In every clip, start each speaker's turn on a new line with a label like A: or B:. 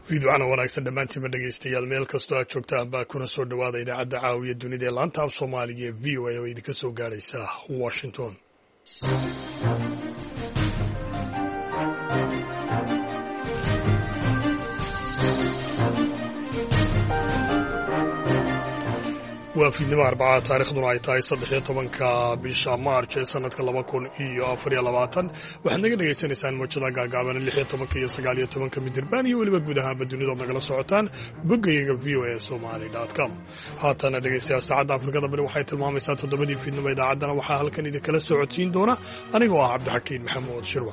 A: fiidwacana wanaagsan dhammaantiinba dhegaystayaal meel kastoo aad joogtaan baa kuna soo dhowaada idaacadda caawiya dunida ee laanta af soomaaliga ee v o a oo idinka soo gaadhaysa washington. waa fiidnimo arbacaa taarikhduna ay tahay 13 bisha maarch ee sanadka 2024 waxaad naga dhegaysanaysaan mowjada gaagaaban 16 iyo 19 midirbaan iyo weliba guud ahaanba dunidood nagala socotaan boggayaga voasomali.com. haatana dhegaystayaal saacadda afrikada bari waxay tilmaamaysaa 7 fiidnimo. idaacaddana waxaa halkan idinkala socodsiin doona anigoo ah cabdixakiin maxamuud shirwa.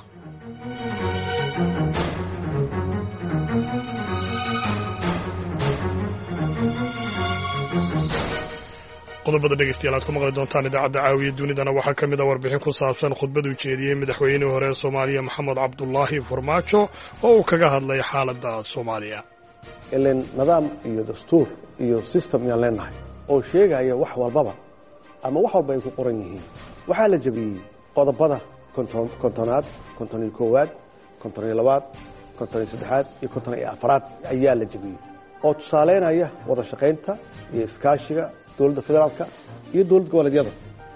A: qodobada dhegaystayaal aad ku maqli doontaan idaacadda caawiya dunidana waxaa ka mid a warbixin ku saabsan khudbad uu jeediyey madaxweynihii hore ee soomaaliya maxamed cabdulaahi farmaajo oo uu kaga hadlay xaaladda soomaaliya.
B: ilan nidaam iyo dastuur iyo system yaan leenahay oo sheegaya wax walbaba ama wax walba ay ku qoran yihiin. waxaa la jabiyey qodobada kontonaad, 51aad, 52aad, 53aad iyo 54aad ayaa la jabiyey oo tusaaleynaya wada shaqaynta iyo iskaashiga dowladda federaalka iyo dowlad goboleedyada.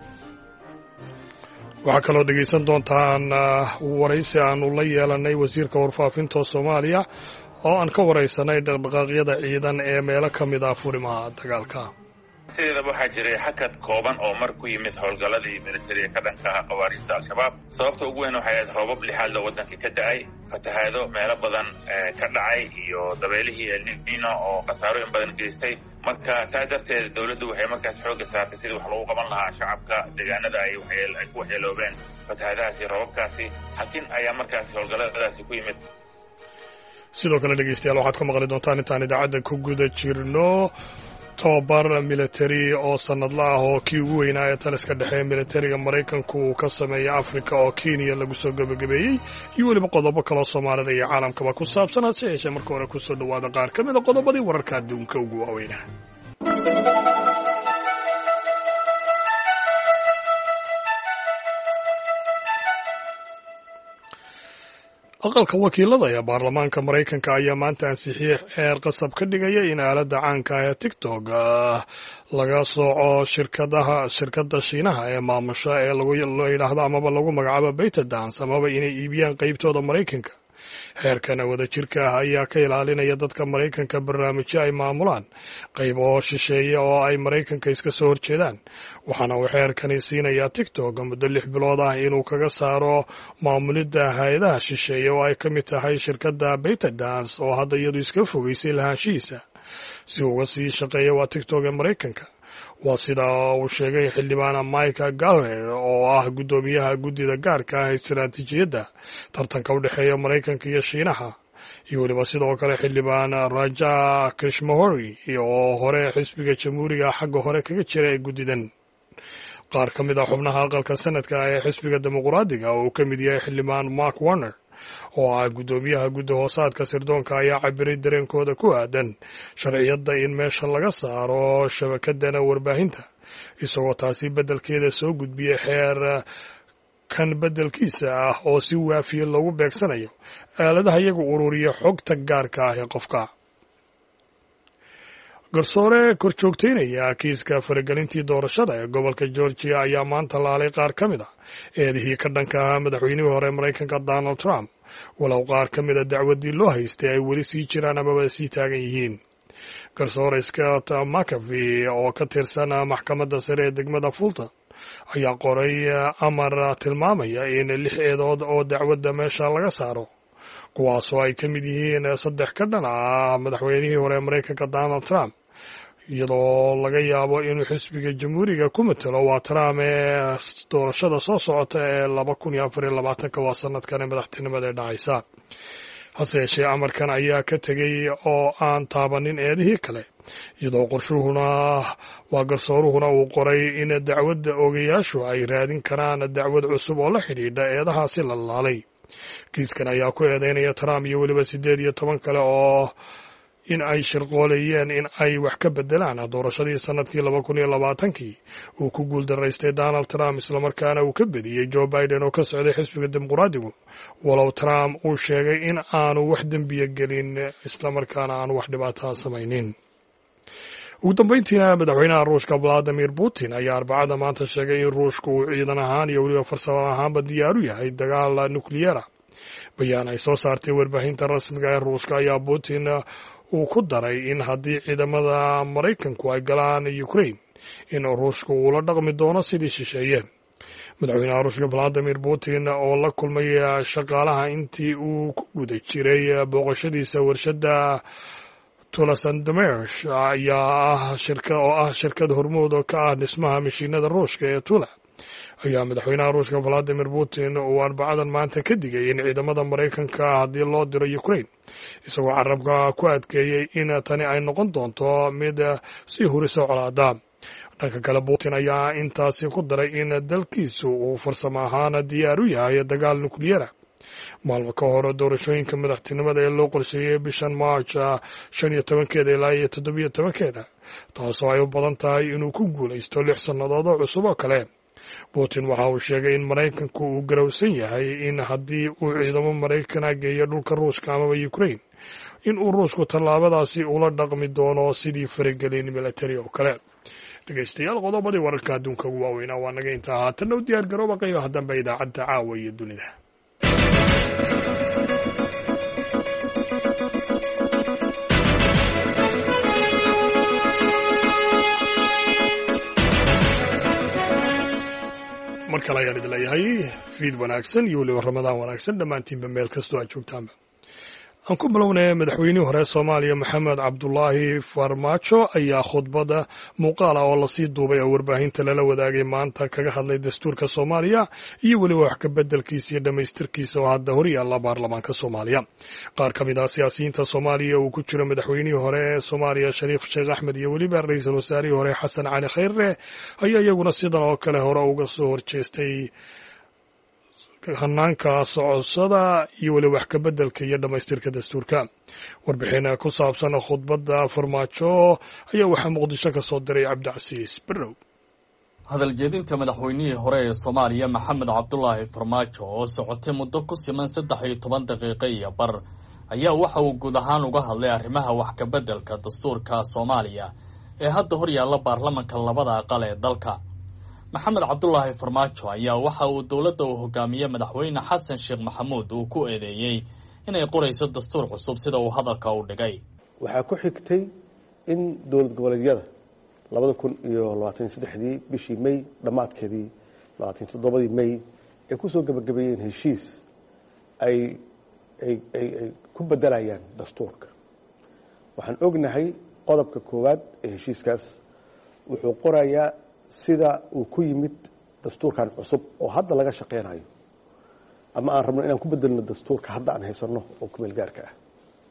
A: waxaa kaloo dhegaysan doontaan waraysi aanu la yeelanay wasiirka warfaafinta soomaaliya oo aan ka waraysanay dhaqdhaqaaqyada ciidan ee meelo ka mid ah furimaha dagaalka.
C: sideedaba waxaa jiray xakad kooban oo mar ku yimid howlgalladii militariga ka dhanka ah khawaariijta al-shabaab. sababta ugu weyn waxay ahayd roobab lixaad loo waddanka ka da'ay, fatahaado meelo badan ka dhacay iyo dabeelihii El Niño oo khasaarooyin badan geystay. marka taa darteed dawladdu waxay markaas xoogga saartay sidii wax lagu qaban lahaa shacabka deegaanada ay ku waxyeeloobeen fatahaadahaasi roobabkaasi. halkin ayaa markaas howlgalladaasi ku yimid.
A: sidoo kale dhegaystayaal waxaad ku maqli doontaan intaan idaacadda ku guda jirno tobabar militari oo sanadla ah oo kii ugu weynaa ee taliska dhexe militariga maraykanku uu ka sameeyay afrika oo kenya lagu soo gebagabeeyey iyo weliba qodobo kaloo soomaalida iyo caalamkaba ku saabsan. hase yeeshee marka hore kusoo dhowaada qaar ka mida qodobadii wararka adduunka ugu waaweynaa. aqalka wakiilada ee baarlamaanka maraykanka ayaa maanta ansixiyey xeer qasab ka dhigaya in aaladda caanka ee tiktok laga sooco shirkadda shiinaha ee maamusha ee loo yidhaahdo amaba lagu magacaabo ByteDance amaba inay iibiyaan qaybtooda maraykanka. xeerkan wada jirka ah ayaa ka ilaalinaya dadka maraykanka barnaamijyo ay maamulaan qaybo shisheeye oo ay maraykanka iska soo horjeedaan. waxaana uu xeerkani siinayaa tiktok muddo 6 bilood ah inuu kaga saaro maamulidda hay-adaha shisheeye oo ay ka mid tahay shirkadda ByteDance oo hadda iyadu iska fogeysay lahaanshihiisa si uga sii shaqeeya waa tiktok ee maraykanka. waa sida uu sheegay xildhibaan Mike Gallagher oo ah guddoomiyaha guddida gaarka ah istiraatiijiyadda tartanka u dhexeeya maraykanka iyo shiinaha iyo weliba sidoo kale xildhibaan Raja Krishmahori oo hore xisbiga jamhuuriga xagga hore kaga jira ee guddidan. qaar ka mid ah xubnaha aqalka sanadka ee xisbiga dimuqraadiga oo uu ka mid yahay xildhibaan Mark Warner oo ah guddoomiyaha guddi hoosaadka sirdoonka ayaa cabiray dareenkooda ku aadan sharciyadda in meesha laga saaro shabakadana warbaahinta, isagoo taasi beddelkeeda soo gudbiyey xeer kan beddelkiisa ah oo si waafiya loogu beegsanayo aaladaha iyagu ururiya xogta gaarka ah ee qofka. garsoore korjoogteynaya kiiska faragelintii doorashada ee gobolka Georgia ayaa maanta laalay qaar ka mid ah eedihii ka dhanka ahaa madaxweynihii hore maraykanka Donald Trump, walow qaar ka mid a dacwaddii loo haystay ay weli sii jiraan amaba sii taagan yihiin. garsoore Scott McAfee oo ka tirsan maxkamadda sare ee degmada Fulton ayaa qoray amar tilmaamaya in 6 eedood oo dacwadda meesha laga saaro, kuwaasoo ay ka mid yihiin 3 ka dhan ah madaxweynihii hore maraykanka Donald Trump, iyadoo laga yaabo inuu xisbiga jamhuuriga ku matalo waa Trump ee doorashada soo socota ee 2024 waa sanadkan madaxtinimada ee dhacaysa. hase yeeshee amarkan ayaa ka tegey oo aan taabanin eedihii kale, iyadoo garsooruhuna uu qoray in dacwadda ogayaashu ay raadin karaan dacwad cusub oo la xidhiidha eedahaasi la laalay. kiiskan ayaa ku eedeynaya Trump iyo weliba 18 kale oo in ay shirqoolayeen in ay wax ka bedelaan doorashadii sanadkii 2020 uu ku guuldaraystay Donald Trump islamarkaana uu ka bediyey Joe Biden oo ka socday xisbiga dimuqraadigu walow Trump uu sheegay in aanu wax dembiya gelin islamarkaana aanu wax dhibaato samaynin. ugu dambeyntiina madaxweynaha Ruushka Vladimir Putin ayaa Arbacada maanta sheegay in Ruushku uu ciidan ahaan iyo weliba farsamo ahaanba diyaar u yahay dagaal nukliyeera. bayaan ay soo saartay warbaahinta rasmiga ee Ruushka ayaa Putin uu ku daray in haddii ciidamada Maraykanku ay galaan Ukraine in Ruushku uu la dhaqmi doono sidii shisheeye. madaxweynaha Ruushka Vladimir Putin oo la kulmay shaqaalaha intii uu ku guda jiray booqashadiisa warshadda Tula-Sandomesh ayaa shirkad hormuud oo ka ah dhismaha mashiinada Ruushka ee Tula ayaa madaxweynaha Ruushka Vladimir Putin uu Arbacadan maanta ka digay in ciidamada Maraykanka haddii loo diro Ukraine isagoo carabka ku adkeeyey in tani ay noqon doonto mid si hurisa colaada. dhanka kale Putin ayaa intaasi ku daray in dalkiisu uu farsamo ahaan diyaar u yahay dagaal nukliyeera. maalmo ka hor doorashooyinka madaxtinimada ee loo qorsheeyey bishan March 15 ilaa 17 taasoo ay u badan tahay inuu ku guulaysto 6 sannadood oo cusub oo kale. Putin waxa uu sheegay in Maraykanku uu garowsan yahay in haddii uu ciidamo Maraykan geeyo dhulka Ruushka ama Ukraine in uu Ruushku tallaabadaasi ula dhaqmi doono sidii faragelin military oo kale. dhegeystayaal qodobadii wararka adduunka ugu waaweynaa waa naga intaa. haatan u diyaar garooba qaybaha dambe idaacadda caawa iyo dunida. mar kale ayaan idin leeyahay fiid wanaagsan iyo weliba ramadaan wanaagsan dhammaantiinba meel kastoo aad joogtaanba. aan ku bilownay madaxweynihii hore Soomaaliya Maxamed Cabdullaahi Farmaajo ayaa khudbada muuqaala oo lasii duubay oo warbaahinta lala wadaagay maanta kaga hadlay dastuurka Soomaaliya iyo weliba wax ka bedelkiisa iyo dhamaystirkiisa oo hadda hor yaalla baarlamaanka Soomaaliya. qaar ka mid ah siyaasiyiinta Soomaaliya uu ku jiro madaxweynihii hore ee Soomaaliya Shariif Sheekh Axmed iyo weliba ra'iisul wasaarihii hore Xasan Cali Khayre ayaa iyaguna sidan oo kale hore uga soo horjeestay hanaanka socoshada iyo weliba wax ka bedelka iyo dhamaystirka dastuurka. warbixin ku saabsan khudbadda Farmaajo ayaa waxaa Muqdisho ka soo diray Cabdicasiis Barrow.
D: hadal jeedinta madaxweynihii hore ee Soomaaliya Maxamed Cabdullaahi Farmaajo oo socotay muddo ku siman 13 daqiiqo iyo bar ayaa waxa uu guud ahaan uga hadlay arrimaha wax ka bedelka dastuurka Soomaaliya ee hadda hor yaalla baarlamaanka labada aqal ee dalka. Maxamed Cabdullaahi Farmaajo ayaa waxa uu dowladda u hogaamiyey madaxweyne Xasan Sheekh Maxamuud uu ku eedeeyay inay qorayso dastuur cusub sida uu hadalka u dhigay.
B: waxaa ku xigtay in dowlad goboleedyada 2023 bishii May dhamaadkeedii 27 May ay ku soo gabagabeeyeen heshiis ay ku bedelayaan dastuurka. waxaan ognahay qodobka koowaad ee heshiiskaas wuxuu qorayaa sida uu ku yimid dastuurkan cusub oo hadda laga shaqeynayo ama aan rabno inaan ku bedelno dastuurka hadda aan haysano oo ku meel gaarka ah.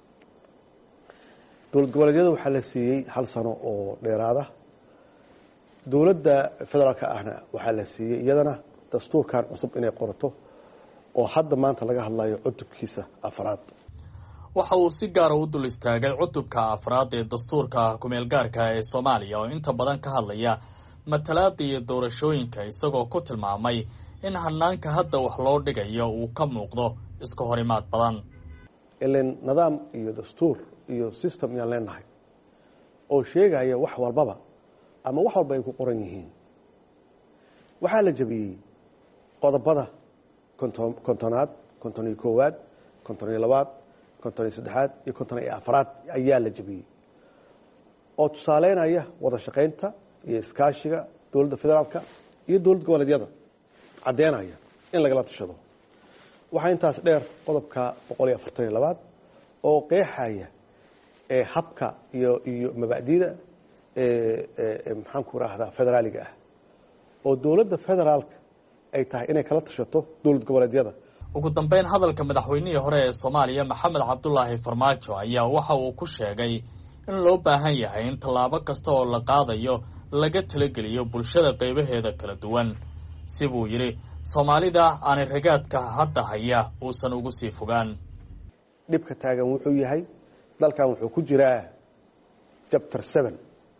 B: dowlad goboleedyada waxaa la siiyey 1 sano oo dheeraada. dowladda federaalka ahna waxaa la siiyey iyadana dastuurkan cusub inay qorato oo hadda maanta laga hadlayo cutubkiisa 4.
D: waxa uu si gaar ah u dul istaagay cutubka 4 ee dastuurka ku meel gaarka ee Soomaaliya oo inta badan ka hadlaya matalaadda iyo doorashooyinka isagoo ku tilmaamay in hanaanka hadda wax loo dhigayo uu ka muuqdo iska horimaad badan.
B: ileen nidaam iyo dastuur iyo system yaan leenahay oo sheegaya wax walbaba ama wax walba ay ku qoran yihiin. waxaa la jabiyey qodobada 50aad 51aad 52aad 53aad iyo 54aad ayaa la jabiyey oo tusaaleynaya wada shaqaynta iyo iskaashiga dowladda federaalka iyo dowlad goboleedyada cadeynaya in lagala tashado. waxaa intaas dheer qodobka 142 oo qeexaya habka iyo mabaadi'da maxaan ku raahdaa federaaliga ah oo dowladda federaalka ay tahay inay kala tashato dowlad goboleedyada.
D: ugu dambeyn hadalka madaxweynihii hore ee Soomaaliya Maxamed Cabdullaahi Farmaajo ayaa waxa uu ku sheegay in loo baahan yahay in tallaabo kasta oo la qaadayo laga talageliyo bulshada qaybaheeda kala duwan. si buu yiri Soomaalida aan ragaadka hadda haya uusan ugu sii fogaan.
B: dhibka taagan wuxuu yahay dalkan wuxuu ku jiraa chapter 7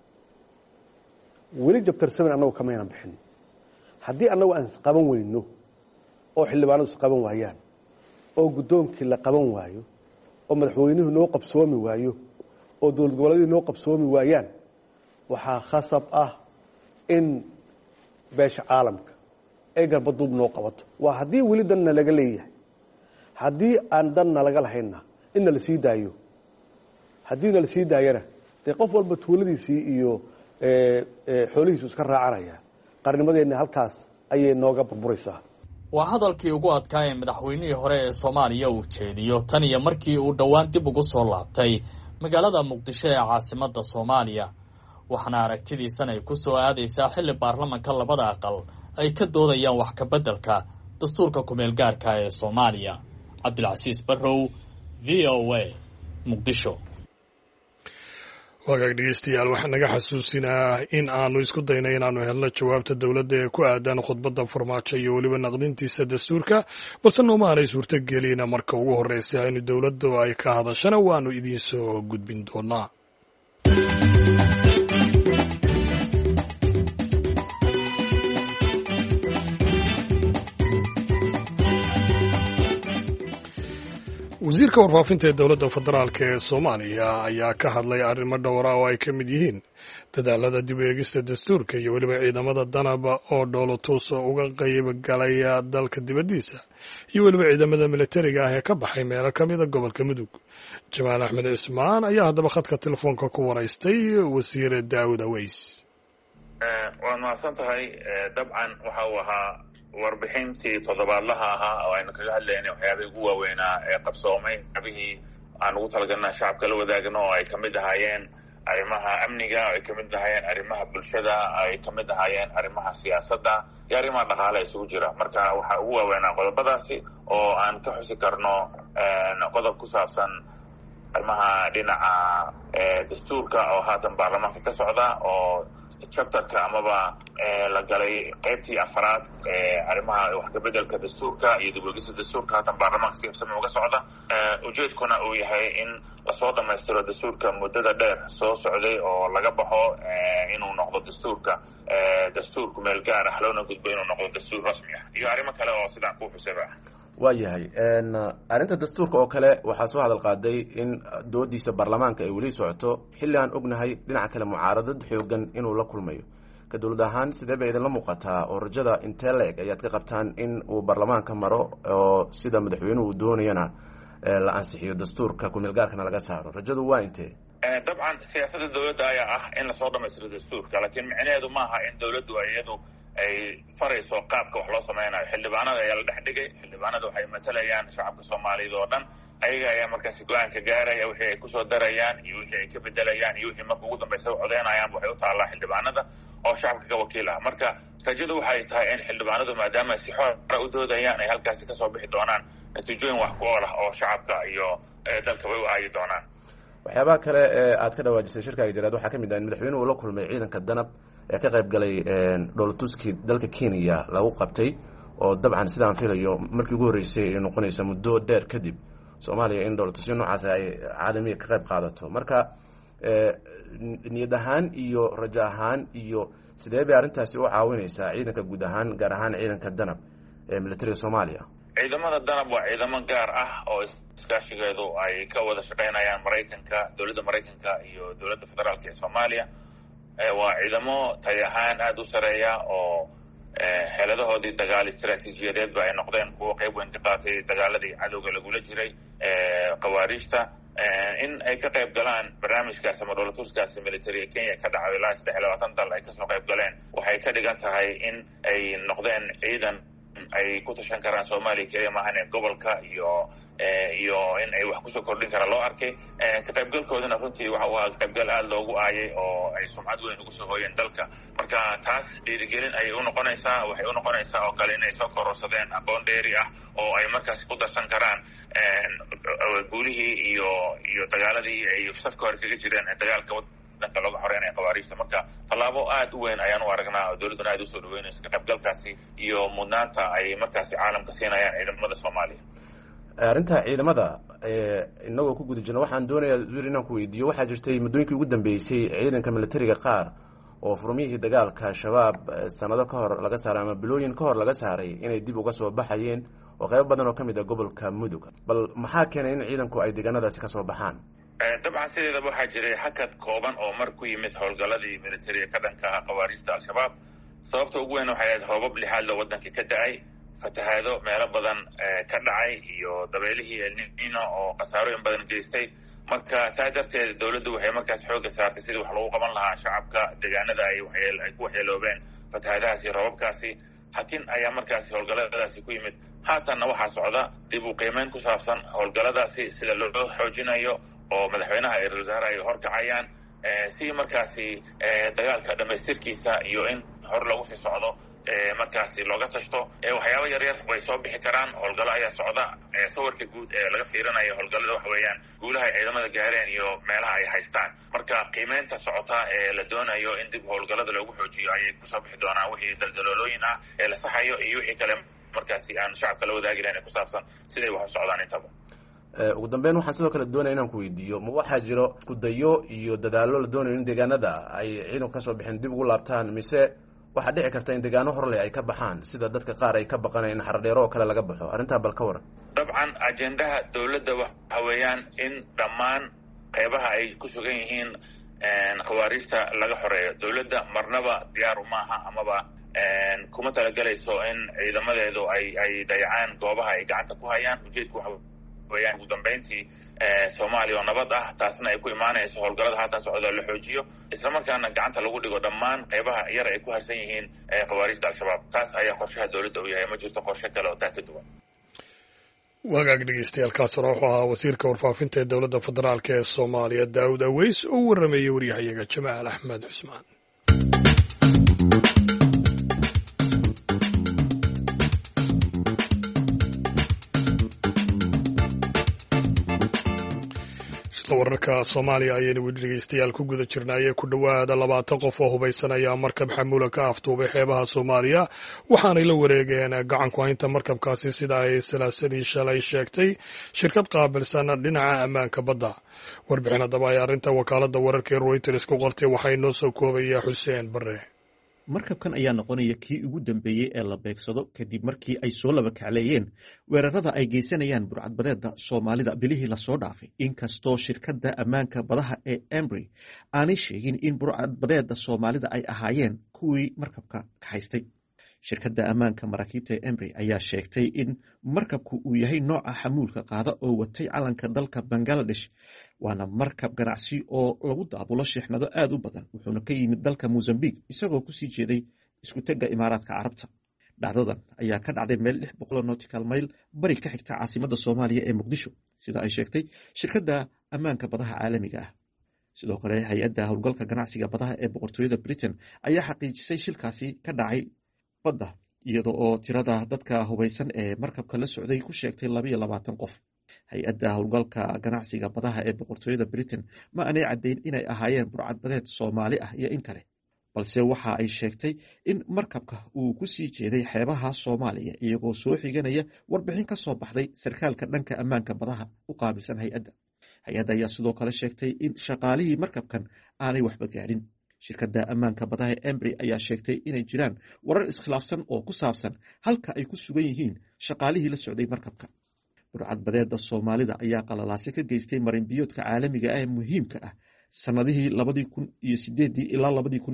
B: weli chapter 7 annagu kamayna bixin haddii annagu aan qaban weyno oo xildhibaanadu qaban waayaan oo guddoonkii la qaban waayo oo madaxweynuhu noo qabsoomi waayo oo dowlad goboleedyadu noo qabsoomi waayaan waxaa khasab ah in beesha caalamka ay garbaduub noo qabato waa haddii weli danna laga leeyahay haddii aan danna laga lahayna inna la sii daayo haddiina la sii daayana dee qof walba tuuladiisii iyo xoolihiisu iska raacanaya qarnimadeenna halkaas ayay nooga burburaysaa
D: waa hadalkii ugu adkaa ee madaxweynihii hore ee Soomaaliya uu jeediyo tan iyo markii uu dhawaan dib ugu soo laabtay magaalada Muqdisho ee caasimadda Soomaaliya waxaana aragtidiisan ay ku soo aadaysaa xilli baarlamaanka labada aqal ay ka doodayaan wax ka beddelka dastuurka kumeel gaarka ee Soomaaliya. Cabdilcasiis Barrow, VOA, Muqdisho.
A: wagaag dhegeystayaal waxaan naga xasuusinaa in aanu isku daynay inaanu helno jawaabta dowladda ee ku aadan khudbadda farmaajo iyo weliba naqdintiisa dastuurka balse nooma aanay suurto gelina marka ugu horreysa in dowladdu ay ka hadashana waanu idiin soo gudbin doonaa. wasiirka warfaafinta ee dowladda federaalk ee Soomaaliya ayaa ka hadlay arrimo dhowra oo ay ka mid yihiin dadaalada dib u eegista dastuurka iyo weliba ciidamada danaba oo dhoolotus uga qayb galaya dalka dibaddiisa iyo weliba ciidamada militariga ah ee ka baxay meelo ka mida gobolka Mudug. Jamaal Axmed Cismaan ayaa haddaba khadka telefoonka ku waraystay wasiir Daawud Aweys.
C: waad mahadsan tahay dabcan waxa uu ahaa warbixintii toddobaadlaha ahaa oo aynu kaga hadlaynay waxyaabihii ugu waaweynaa ee qabsoomay abihii aan ugu talagalnaa shacabka la wadaagno oo ay ka mid ahaayeen arrimaha amniga oo ay ka mid ahaayeen arrimaha bulshada ay ka mid ahaayeen arrimaha siyaasadda iyo arrimaha dhaqaale isugu jira marka waxaa ugu waaweynaa qodobadaasi oo aan ka xusi karno qodob ku saabsan arrimaha dhinaca dastuurka oo haatan baarlamaanka ka socda oo chapterka amaba la galay qaybtii afraad arrimaha wax ka beddelka dastuurka iyo dib u eegista dastuurka haatan baarlamaanka si habsami uga socda ujeedkuna uu yahay in lasoo dhammaystiro dastuurka muddada dheer soo socday oo laga baxo inuu noqdo dastuur kumeel gaar ah loona gudbo inuu noqdo dastuur rasmi ah iyo arrimo kale oo sidaan ku xusaba ah.
E: waayahay arrinta dastuurka oo kale waxaa soo hadal qaaday in doodiisa baarlamaanka ay weli socoto xilli aan ognahay dhinaca kale mucaaradad xoogan inuu la kulmayo ka dowlad ahaan sidee bay idinla muuqataa oo rajada intee la eg ayaad ka qabtaan in uu baarlamaanka maro oo sida madaxweynuhu uu doonayana la ansixiyo dastuurka kumeel gaarkana laga saaro rajadu waa intee?
C: dabcan siyaasadda dowladda ayaa ah in lasoo dhammaystiro dastuurka laakiin micnaheedu maaha in dowladdu iyadu ay farayso qaabka wax loo sameynayo xildhibaanada ayaa la dhex dhigay xildhibaanada waxay matalayaan shacabka Soomaaliyeed oo dhan ayaga ayaa markaasi go-aanka gaaraya wixii ay kusoo darayaan iyo wixii ay ka bedelayaan iyo wixii marka ugu dambaysa u codeynayaan waxay u taallaa xildhibaanada oo shacabka ka wakiil ah marka rajadu waxay tahay in xildhibaanadu maadaama si xora u doodayaan ay halkaasi kasoo bixi doonaan natiijooyin wax ku ool ah oo shacabka iyo dalka way u aayi doonaan.
E: waxyaabaha kale ee aad ka dhawaajisay shirkaaga jiraad waxaa ka mid ah in madaxweynuhu la kulmay ciidanka danab ee ka qayb galay dhoolatuskii dalka Kenya lagu qabtay oo dabcan sidaan filayo markii ugu horeysay ay noqonaysa muddo dheer kadib Soomaaliya in dhoolatusyo noocaas ay caalamiga ka qayb qaadato marka niyad ahaan iyo rajo ahaan iyo sidee bay arrintaasi u caawinaysaa ciidanka guud ahaan gaar ahaan ciidanka danab ee militariga Soomaaliya?
C: ciidamada danab waa ciidamo gaar ah oo iskaashigeedu ay ka wada shaqaynayaan dowladda Mareykanka iyo dowladda federaalka ee Soomaaliya waa ciidamo tay ahaan aada u sareeya oo xeeladahoodii dagaal istaraatiijiyadeedba ay noqdeen kuwa qayb weyn ka qaatay dagaaladii cadowga lagula jiray qawaariijta in ay ka qayb galaan barnaamijkaasi ama dhoolatuskaasi militariga Kenya ka dhacay ilaa 23 dal ay kasoo qayb galeen waxay ka dhigan tahay in ay noqdeen ciidan ay ku tashan karaan Soomaaliya kaliya maahan gobolka iyo in ay wax kusoo kordhin karaan loo arkay ka qaybgalkoodana runtii waxa uu ahaa qaybgal aada loogu aayay oo ay sumcad weyn ugu soo hooyeen dalka marka taas dhiirigelin ayay u noqonaysaa waxay u noqonaysaa oo kale inay soo kororsadeen aqoon dheeri ah oo ay markaasi ku darsan karaan guulihii iyo dagaaladii ay safka hore kaga jireen dagaalka danka looga xoreynaya qawaariijta marka tallaabo aada u weyn ayaan u aragnaa oo dowladduna aada usoo dhaweynayso ka qaybgalkaasi iyo mudnaanta ay markaasi caalamka siinayaan ciidamada Soomaaliya.
E: arrinta ciidamada inagoo ku guda jirna waxaan doonayaa zuur inaan ku weydiiyo waxaa jirtay muddooyinkii ugu dambeysay ciidanka militariga qaar oo furmiyihii dagaalka shabaab sanado ka hor laga saaray ama bilooyin ka hor laga saaray inay dib uga soo baxayeen oo qaybo badan oo ka mid ah gobolka mudug bal maxaa keenay in ciidanku ay deegaanadaasi ka soo baxaan
C: dabcan sideedaba waxaa jiray hakad kooban oo mar ku yimid howlgalladii militariga ka dhanka ah khawaariijta al-shabaab sababta ugu weyn waxay ahayd roobab lixaadla wadankii ka da-ay fatahaado meelo badan ka dhacay iyo dabeelihii elnino oo khasaarooyin badan geystay marka taa darteed dawladdu waxay markaas xooga saartay sidii wax lagu qaban lahaa shacabka deegaanada ay ku waxyeeloobeen fatahaadahaas iyo roobabkaasi hakin ayaa markaasi howlgalladaasi ku yimid haatanna waxaa socda dib u qiimeyn ku saabsan howlgalladaasi sida loo xoojinayo oo madaxweynaha iyo ra-iisul wasaare ay horkacayaan si markaasi dagaalka dhamaystirkiisa iyo in hor lagu sii socdo markaasi looga tashto waxyaaba yaryar way soo bixi karaan howlgallo ayaa socda sawirka guud ee laga fiirinayo howlgallada waxa weeyaan guulaha ay ciidamada gaareen iyo meelaha ay haystaan marka qiimeynta socota ee la doonayo in dib howlgallada loogu xoojiyo ayay kusoo bixi doonaan wixii daldaloolooyin ah ee la saxayo iyo wixii kale markaasi aan shacabka la wadaagi lahayn ee ku saabsan siday wax u socdaan intaba
E: ugu dambeyn waxaan sidoo kale doonaya inaan ku weydiiyo ma waxaa jiro kudayo iyo dadaallo la doonayo in deegaanada ay ciidanku kasoo bixeen dib ugu laabtaan mise waxaa dhici karta in deegaano horleh ay ka baxaan sida dadka qaar ay ka baqaneen in xardheero oo kale laga baxo arrintaa bal ka waran
C: dabcan ajendaha dawladda waxa weeyaan in dhammaan qaybaha ay ku sugan yihiin khawaariijta laga xoreeyo dawladda marnaba diyaaru maaha amaba kuma talagelayso in ciidamadeedu ay dayacaan goobaha ay gacanta ku hayaan ujeedku weyaan ugu dambeyntii soomaaliya oo nabad ah taasna ay ku imaanayso howlgallada haatan socda la xoojiyo islamarkaana gacanta lagu dhigo dhammaan qaybaha yar ay ku harsan yihiin khawaariijta al-shabaab taas ayaa qorshaha dawladda u yahay ma jirto qorshe kale oo taa ka duwan
A: wagaag dhegeystayaal kaasuna wuxuu ahaa wasiirka warfaafinta ee dowladda federaalk ee soomaaliya daawud aweys oo u warameeyey waryahayaga jamaal axmed cusmaan wararka soomaaliya ayaynu weli dhegeystayaal ku guda jirnaayee ku dhowaada 20 qof oo hubaysanaya markab xamuula ka aftuubay xeebaha soomaaliya waxaanay la wareegeen gacanku haynta markabkaasi sida ay salaasadii shalay sheegtay shirkad qaabilsan dhinaca ammaanka badda warbixin haddaba ay arrinta wakaaladda wararka ee Reuters ku qortay waxay noo soo koobaya xuseen bare
F: markabkan ayaa noqonaya kii ugu dambeeyey ee la beegsado kadib markii ay soo laba kacleeyeen weerarada ay geysanayaan burcadbadeeda soomaalida bilihii lasoo dhaafay inkastoo shirkadda ammaanka badaha ee embry aanay sheegin in burcadbadeeda soomaalida ay ahaayeen kuwii markabka kaxaystay shirkadda ammaanka maraakiibta ee embry ayaa sheegtay in markabku uu yahay nooca xamuulka qaada oo watay calanka dalka bangaladesh waana markab ganacsi oo lagu daabulo sheexnado aad u badan wuxuuna ka yimid dalka Mozambique isagoo ku sii jeeday isku tagga Imaaraadka Carabta dhacdadan ayaa ka dhacday meel 600 nautical mile bari ka xigta caasimadda Soomaaliya ee Muqdisho sida ay sheegtay shirkadda ammaanka badaha caalamiga ah sidoo kale hay'adda howlgalka ganacsiga badaha ee boqortooyada Britain ayaa xaqiijisay shilkaasi ka dhacay badda iyadoo oo tirada dadka hubaysan ee markabka la socday ku sheegtay 22 qof hay-adda howlgalka ganacsiga badaha ee boqortooyada Britain ma aanay caddayn inay ahaayeen burcadbadeed Soomaali ah iyo in kale balse waxa ay sheegtay in markabka uu ku sii jeeday xeebaha Soomaaliya iyagoo soo xiganaya warbixin ka soo baxday sarkaalka dhanka ammaanka badaha u qaabilsan hay'adda ayaa sidoo kale sheegtay in shaqaalihii markabkan aanay waxba gaadhin shirkadda ammaanka badaha Embry ayaa sheegtay inay jiraan warar iskhilaafsan oo ku saabsan halka ay ku sugan yihiin shaqaalihii la socday markabka burcadbadeeda Soomaalida ayaa qalalaase ka geystay marinbiyoodka caalamiga ah ee muhiimka ah sanadihii 2008 ilaa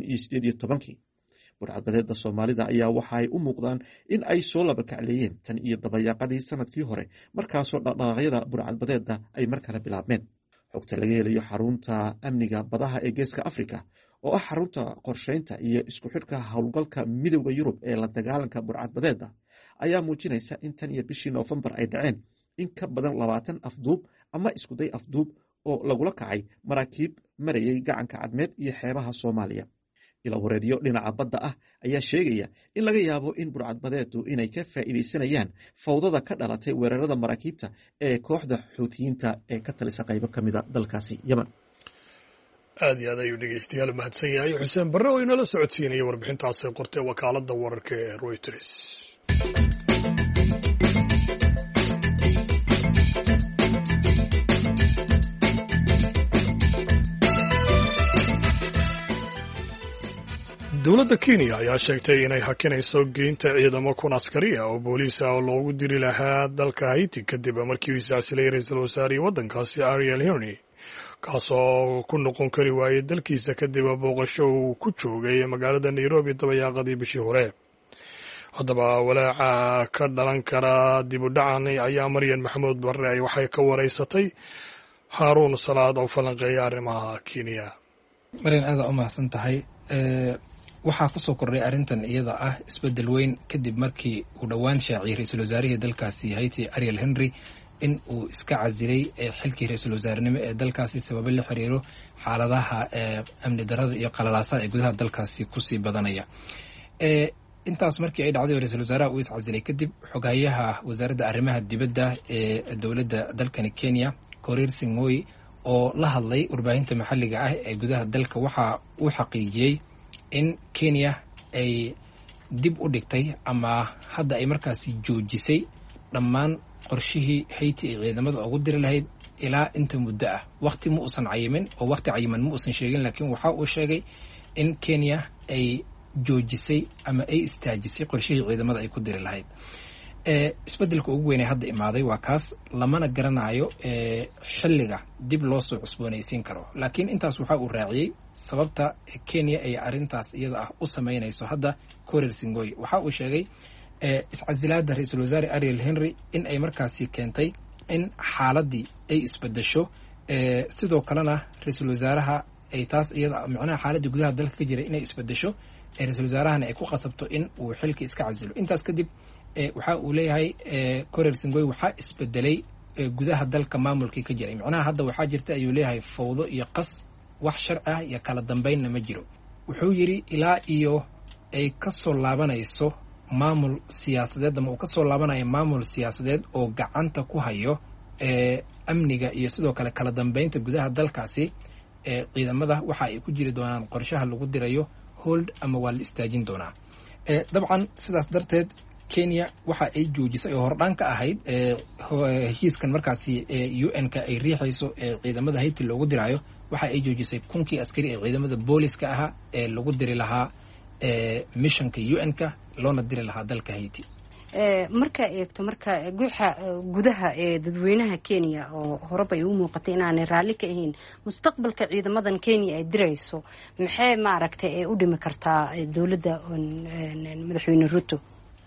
F: 2018 burcadbadeeda Soomaalida ayaa waxay u muuqdaan in ay soo laba kacleeyeen tan iyo dabayaaqadii sanadkii hore markaasoo dhaqdhaqaaqyada burcadbadeeda ay mar kale bilaabmeen xogta laga helayo xarunta amniga badaha ee Geeska Afrika oo ah xarunta qorsheynta iyo isku xidhka howlgalka midowda Yurub ee la dagaalanka burcadbadeeda ayaa muujinaysa in tan iyo bishii Noofambar ay dhaceen in ka badan 20 afduub ama isku day afduub oo lagula kacay maraakiib marayay gacanka cadmeed iyo xeebaha Soomaaliya ila wareedyo dhinaca badda ah ayaa sheegaya in laga yaabo in burcadbadeedu inay ka faa'iideysanayaan fawdada ka dhalatay weerarada maraakiibta ee kooxda Xuuthiyiinta ee ka talisa qaybo kamid ah dalkaasi Yemen
A: aad iyo aad ayuu dhegeystayaal mahadsan yahay xuseen barre oo inala socodsiinaya warbixintaasi qortay wakaaladda wararka ee Reuters dowladda kenya ayaa sheegtay inay hakinayso geynta ciidamo kun askari ah oo booliis ah oo loogu diri lahaa dalka haiti kadib markii uu iscasilay ra-iisul wasaarihii waddankaasi Ariel Henry kaasoo ku noqon kari waayey dalkiisa kadib booqasho uu ku joogay magaalada Nairobi dabayaaqadii bishii hore. haddaba walaaca ka dhalan kara dib u dhacan ayaa Maryan Maxamuud Barre ay waxay ka wareysatay Haaruun Salaad oo falanqeeya arrimaha Kenya.
G: Maryan aad u mahadsan tahay. Waxaa ku soo kordhay arrintan iyada ah isbedel weyn kadib markii uu dhowaan shaaciyay ra-iisul wasaarihii dalkaasi Haiti Ariel Henry in uu iska casilay xilkii ra-iisul wasaarenimo ee dalkaasi sababo la xiriiro xaaladaha amni darada iyo qalalaasaha ee gudaha dalkaasi kusii badanaya. Intaas markii ay dhacday ra-iisul wasaaraha uu iscasilay kadib xogayaha wasaaradda arrimaha dibadda ee dowladda dalkani Kenya Korir Sing'oei oo la hadlay warbaahinta maxalliga ah ee gudaha dalka waxa uu xaqiijiyey in Kenya ay dib u dhigtay ama hadda ay markaasi joojisay dhammaan qorshihii Haiti ee ciidamada ugu diri lahayd ilaa inta muddo ah. Waqti ma uusan cayimin oo waqti cayiman ma uusan sheegin, laakiin waxa uu sheegay in Kenya ay joojisay ama ay istaajisay qorshihii ciidamada ay ku diri lahayd. Isbedelka ugu weyn ee hadda imaaday waa kaas, lamana garanayo xilliga dib loo soo cusboonaysiin karo. Laakiin intaas waxa uu raaciyay sababta Kenya ay arrintaas iyada ah u sameynayso hadda. Korir Sing'oei waxa uu sheegay iscasilaadda ra-iisul wasaare Ariel Henry in ay markaasi keentay in xaaladii ay isbedesho, sidoo kalena ra-iisul wasaaraha ay taas iyada macnaha xaaladii gudaha dalka ka jiray inay isbedesho, ra-iisul wasaarahana ay ku qasabto in uu xilka iska casilo. Intaas kadib waxa uu leeyahay Korir Sing'oei waxaa isbedelay gudaha dalka maamulkii ka jiray. Macnaha hadda waxaa jirta ayuu leeyahay fawdo iyo qas, wax sharci ah iyo kala dambeynna ma jiro. Wuxuu yidhi ilaa iyo ay ka soo laabanayso maamul siyaasadeed ama uu ka soo laabanayo maamul siyaasadeed oo gacanta ku hayo amniga iyo sidoo kale kala dambeynta gudaha dalkaasi, ciidamada waxa ay ku jiri doonaan qorshaha lagu dirayo hold ama waa la istaajin doonaa. Dabcan sidaas darteed Kenya waxa ay joojisay oo hordhaan ka ahayd heshiiskan markaasi UN-ka ay riixayso ciidamada Haiti loogu diraayo. Waxa ay joojisay 1,000 askari ee ciidamada booliska ahaa ee lagu diri lahaa missionka UN-ka loona diri lahaa dalka Haiti.
H: marka eegto marka gudaha ee dadweynaha Kenya oo horeba ay u muuqatay inaanay raalli ka ahayn mustaqbalka ciidamadan Kenya ay dirayso, maxay maaragtay ay u dhimi kartaa dowladda madaxweyne Ruto?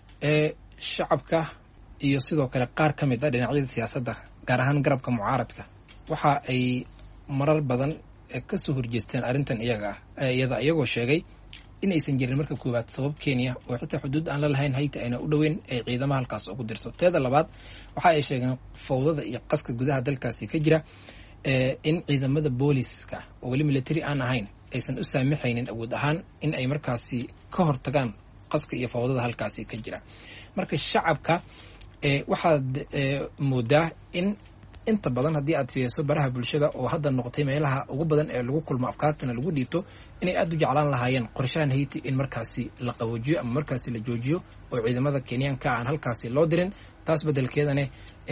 G: Shacabka iyo sidoo kale qaar ka mid ah dhinacyada siyaasadda gaar ahaan garabka mucaaradka waxa ay marar badan ka soo horjeesteen arrintan iyagoo sheegay in aysan jirin marka koowaad sabab Kenya oo xitaa xuduud aan la lahayn Haiti ayna u dhaweyn ay ciidamo halkaas ugu dirto. Teeda labaad waxa ay sheegeen fawdada iyo qaska gudaha dalkaasi ka jira in ciidamada booliska oo wali military aan ahayn aysan u saamaxaynin awood ahaan in ay markaasi ka hortagaan qaska iyo fawdada halkaasi ka jira. Marka shacabka waxaad moodaa in inta badan haddii aad fiiriso baraha bulshada oo hadda noqotay meelaha ugu badan ee lagu kulmo afkaartana lagu dhiibto, inay aad u jeclaan lahaayeen qorshahan Haiti in markaasi la qaboojiyo ama markaasi la joojiyo oo ciidamada Kenyaanka aan halkaasi loo dirin. Taas bedelkeedana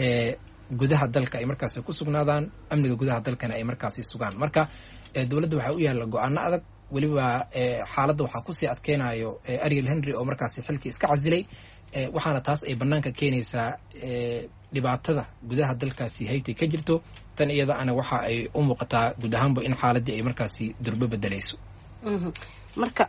G: gudaha dalka ay markaasi ku sugnaadaan, amniga gudaha dalkana ay markaasi sugaan. Marka dowladda waxaa u yaalla go'aano adag, weliba xaaladda waxaa kusii adkeynayo Ariel Henry oo markaasi xilkii iska casilay, waxaana taas ay bannaanka keenaysaa dhibaatada gudaha dalkaasi Haiti ka jirto. Tan iyada ana waxa ay u muuqataa guud ahaanba in xaaladii ay markaasi durbo bedelayso.
H: marka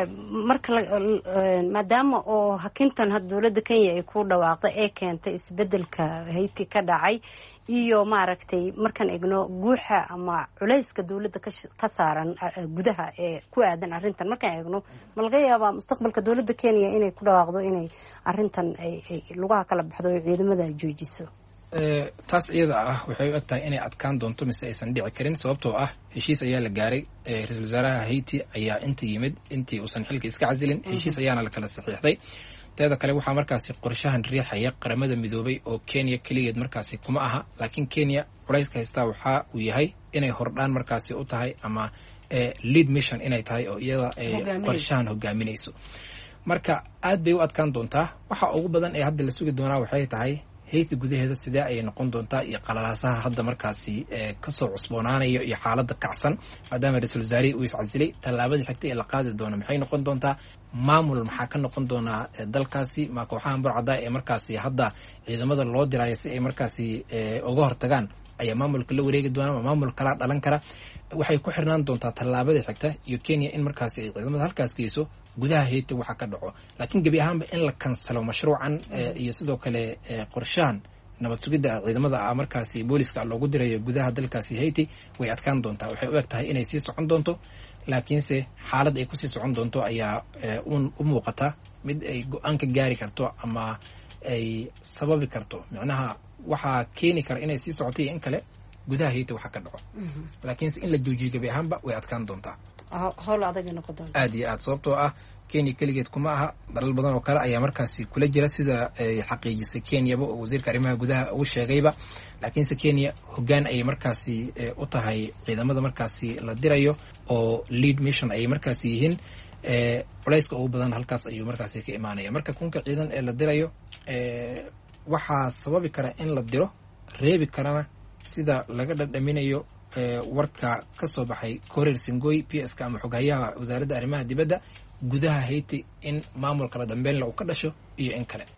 H: maadaama oo hakintan had dowladda Kenya ay ku dhawaaqday ee keentay isbedelka Haiti ka dhacay iyo maaragtay markaan eegno guuxa ama culayska dowladda ka saaran gudaha ee ku aadan arrintan, markaan eegno ma laga yaabaa mustaqbalka dowladda Kenya inay ku dhawaaqdo inay arrintan ay lugaha kala baxdo oo ciidamada ay joojiso?
G: Taas iyada ah waxay u egtahay inay adkaan doonto mise aysan dhici karin, sababtoo ah heshiis ayaa la gaaray. ra-iisul wasaaraha Haiti ayaa inta yimid intii uusan xilka iska casilin, heshiis ayaana la kala saxiixday. teeda kale waxaa markaasi qorshahan riixaya qaramada midoobay oo Kenya kaligeed markaasi kuma aha, laakiin Kenya culayska haystaa waxa uu yahay inay hordhaan markaasi u tahay ama lead mission inay tahay oo iyada qorshahan hogaaminayso. Marka aad bay u adkaan doontaa. Waxa ugu badan ee hadda la sugi doonaa waxay tahay hayti gudaheeda sidee ayay noqon doontaa iyo qalalaasaha hadda markaasi kasoo cusboonaanayo iyo xaaladda kacsan maadaama ra-iisul wasaarihii uu iscasilay tallaabadii xigtay ee la qaadi doono maxay noqon doontaa maamul maxaa ka noqon doonaa dalkaasi ma kooxahan burcada ee markaasi hadda ciidamada loo diraayo si ay markaasi uga hortagaan ayaa maamulka la wareegi doona ma maamul kala dhalan kara waxay ku xirnaan doontaa tallaabadii xigta iyo Kenya in markaasi ay ciidamada halkaas geyso gudaha Haiti waxa ka dhaco laakiin gabi ahaanba in la kansalo mashruucan iyo sidoo kale qorshahan nabad sugidda ciidamada markaasi booliska loogu dirayo gudaha dalkaasi Haiti way adkaan doontaa waxay u egtahay inay sii socon doonto laakiinse xaalad ay ku sii socon doonto ayaa u muuqata mid ay go'aan ka gaari karto ama ay sababi karto macnaha waxa keeni kara inay sii socotay in kale gudaha Haiti waxa ka dhaco laakiinse in la joojiyo gabi ahaanba way adkaan doontaa
H: hawl adag noqon doonta
G: aad iyo aad sababtoo ah Kenya kaligeed kuma aha dalal badan oo kale ayaa markaasi kula jira sida ay xaqiijisay Kenya oo wasiirka arrimaha gudaha uu sheegayba laakiinse Kenya hoggaan ay markaasi u tahay ciidamada markaasi la dirayo oo lead mission ay markaasi yihiin culayska ugu badan halkaas ayuu markaasi ka imaanaya marka kunka ciidan ee la dirayo waxaa sababi kara in la diro reebi karana sida laga dhadhaminayo warka ka soo baxay Korir Singoy PS-ka ama xogayaha wasaaradda arrimaha dibadda gudaha Haiti in maamulka la dambeyn uu ka dhasho iyo in kale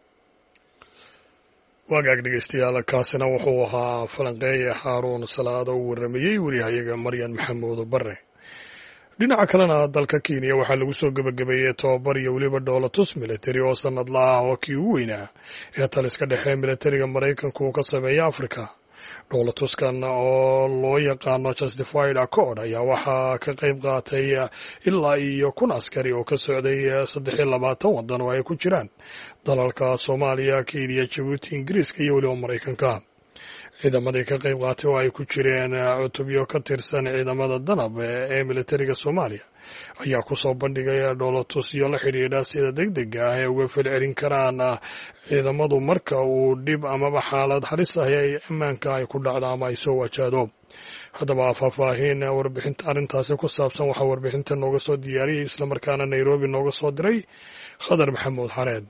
A: wagaag dhegeystayaal kaasina wuxuu ahaa falanqeeye Haroon Salaado uu waramayay wariyahayaga Maryan Maxamuud Barre dhinaca kalena dalka Kenya waxaa lagu soo gabagabeeyay tababar iyo weliba dhoolatus military oo sanad la ah oo kii ugu weynaa ee taliska dhexe militariga Maraykanka uu ka sameeyay Afrika dhoolatuskan oo loo yaqaano Justified Accord ayaa waxaa ka qayb qaatay ilaa iyo 1,000 askari oo ka socday 23 waddan oo ay ku jiraan dalalka Soomaaliya, Kenya, Djibouti, Ingiriiska iyo weliba Maraykanka ciidamadii ka qayb qaatay oo ay ku jireen cutubyo ka tirsan ciidamada danab ee militariga Soomaaliya ayaa ku soo bandhigay dhoolatusyo la xidhiidha sida degdega ah ee uga falcelin karaan ciidamadu marka uu dhib amaba xaalad halis ah ay ammaanka ay ku dhacdo ama ay soo wajahdo haddaba faahfaahin warbixinta arrintaasi ku saabsan waxaa warbixinta nooga soo diyaariyey islamarkaana Nairobi nooga soo diray Khadar Maxamuud Xareed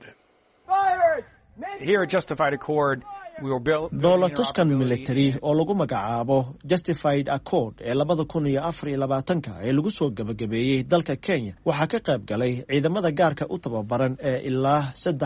I: dhoolatuskan military oo lagu magacaabo Justified Accord ee 2024 ee lagu soo gabagabeeyey dalka Kenya waxaa ka qayb galay ciidamada gaarka u tababaran ee ilaa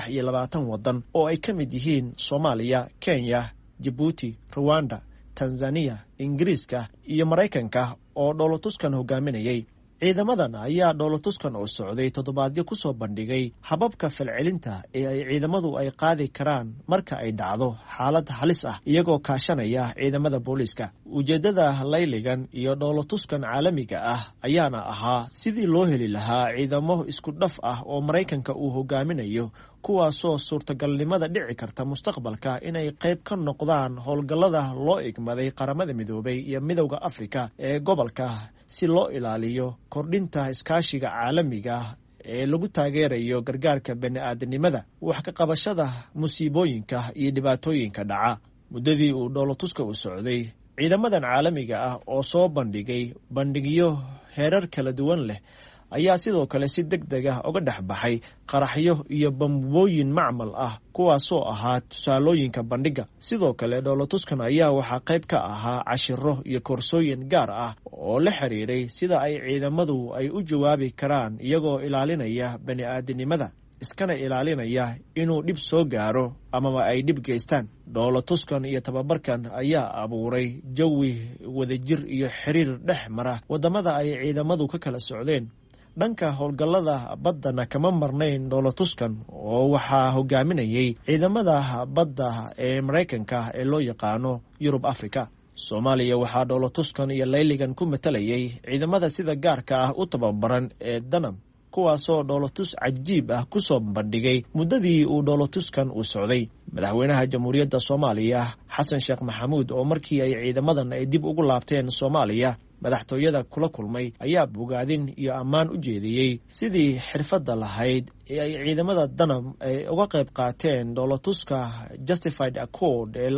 I: 23 waddan oo ay ka mid yihiin Soomaaliya, Kenya, Djibouti, Rwanda, Tanzania, Ingiriiska iyo Maraykanka oo dhoolatuskan hogaaminayay ciidamadan ayaa dhoolatuskan oo socday toddobaadyo ku soo bandhigay hababka falcelinta ee ay ciidamadu ay qaadi karaan marka ay dhacdo xaalad halis ah iyagoo kaashanaya ciidamada booliiska ujeeddada layligan iyo dhoolatuskan caalamiga ah ayaana ahaa sidii loo heli lahaa ciidamo isku dhaf ah oo Maraykanka uu hogaaminayo kuwaasoo suurtagalnimada dhici karta mustaqbalka inay qayb ka noqdaan howlgallada loo igmaday qaramada midoobay iyo midowda Afrika ee gobolka si loo ilaaliyo kordhinta iskaashiga caalamiga ee lagu taageerayo gargaarka bani'aadanimada wax ka qabashada musiibooyinka iyo dhibaatooyinka dhaca muddadii uu dhoolatuska u socday ciidamadan caalamiga ah oo soo bandhigay bandhigyo heerar kala duwan leh ayaa sidoo kale si degdeg ah uga dhex baxay qaraxyo iyo bambooyin macmal ah kuwaasoo ahaa tusaalooyinka bandhiga sidoo kale dhoolatuskan ayaa waxaa qayb ka ahaa cashiro iyo koorsooyin gaar ah oo la xiriiray sida ay ciidamadu ay u jawaabi karaan iyagoo ilaalinaya bani'aadanimada iskana ilaalinaya inuu dhib soo gaaro amaba ay dhib geystaan dhoolatuskan iyo tababarkan ayaa abuuray jawi wadajir iyo xiriir dhex mara waddamada ay ciidamadu ka kala socdeen dhanka howlgallada baddana kama marnayn dhoolatuskan oo waxaa hogaaminayay ciidamada badda ee Maraykanka ee loo yaqaano Yurub Afrika Soomaaliya waxaa dhoolatuskan iyo layligan ku matalayay ciidamada sida gaarka ah u tababaran ee danab kuwaasoo dhoolatus cajiib ah ku soo bandhigay muddadii uu dhoolatuskan uu socday madaxweynaha jamhuuriyadda Soomaaliya Xasan Sheekh Maxamuud oo markii ay ciidamadan ay dib ugu laabteen Soomaaliya madaxtooyada kula kulmay ayaa bogaadin iyo ammaan u jeediyey sidii xirfadda lahayd ee ay ciidamada danab ay uga qayb qaateen dhoolatuska Justified Accord ee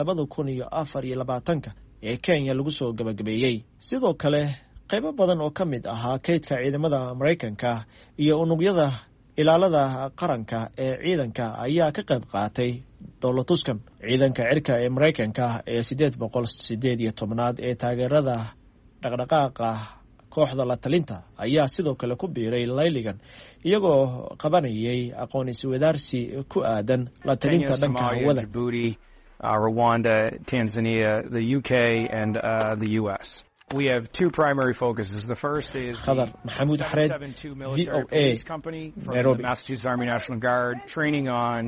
I: 2024 ee Kenya lagu soo gabagabeeyey sidoo kale qaybo badan oo ka mid ahaa kaydka ciidamada Maraykanka iyo unugyada ilaalada qaranka ee ciidanka ayaa ka qayb qaatay dhoolatuskan. ciidanka cirka ee maraykanka ee 818 ee taageerada dhaqdhaqaaqa kooxda la talinta ayaa sidoo kale ku biiray layligan iyagoo qabanayay aqoon iswadaarsi ku aadan la talinta dhanka hawada.
J: Rwanda, Tanzania, the UK and the US. We have two primary focuses. The first is
I: Khadar Mahmoud Hared, VOA,
J: company from
I: Nairobi.
J: the Massachusetts Army National Guard, training on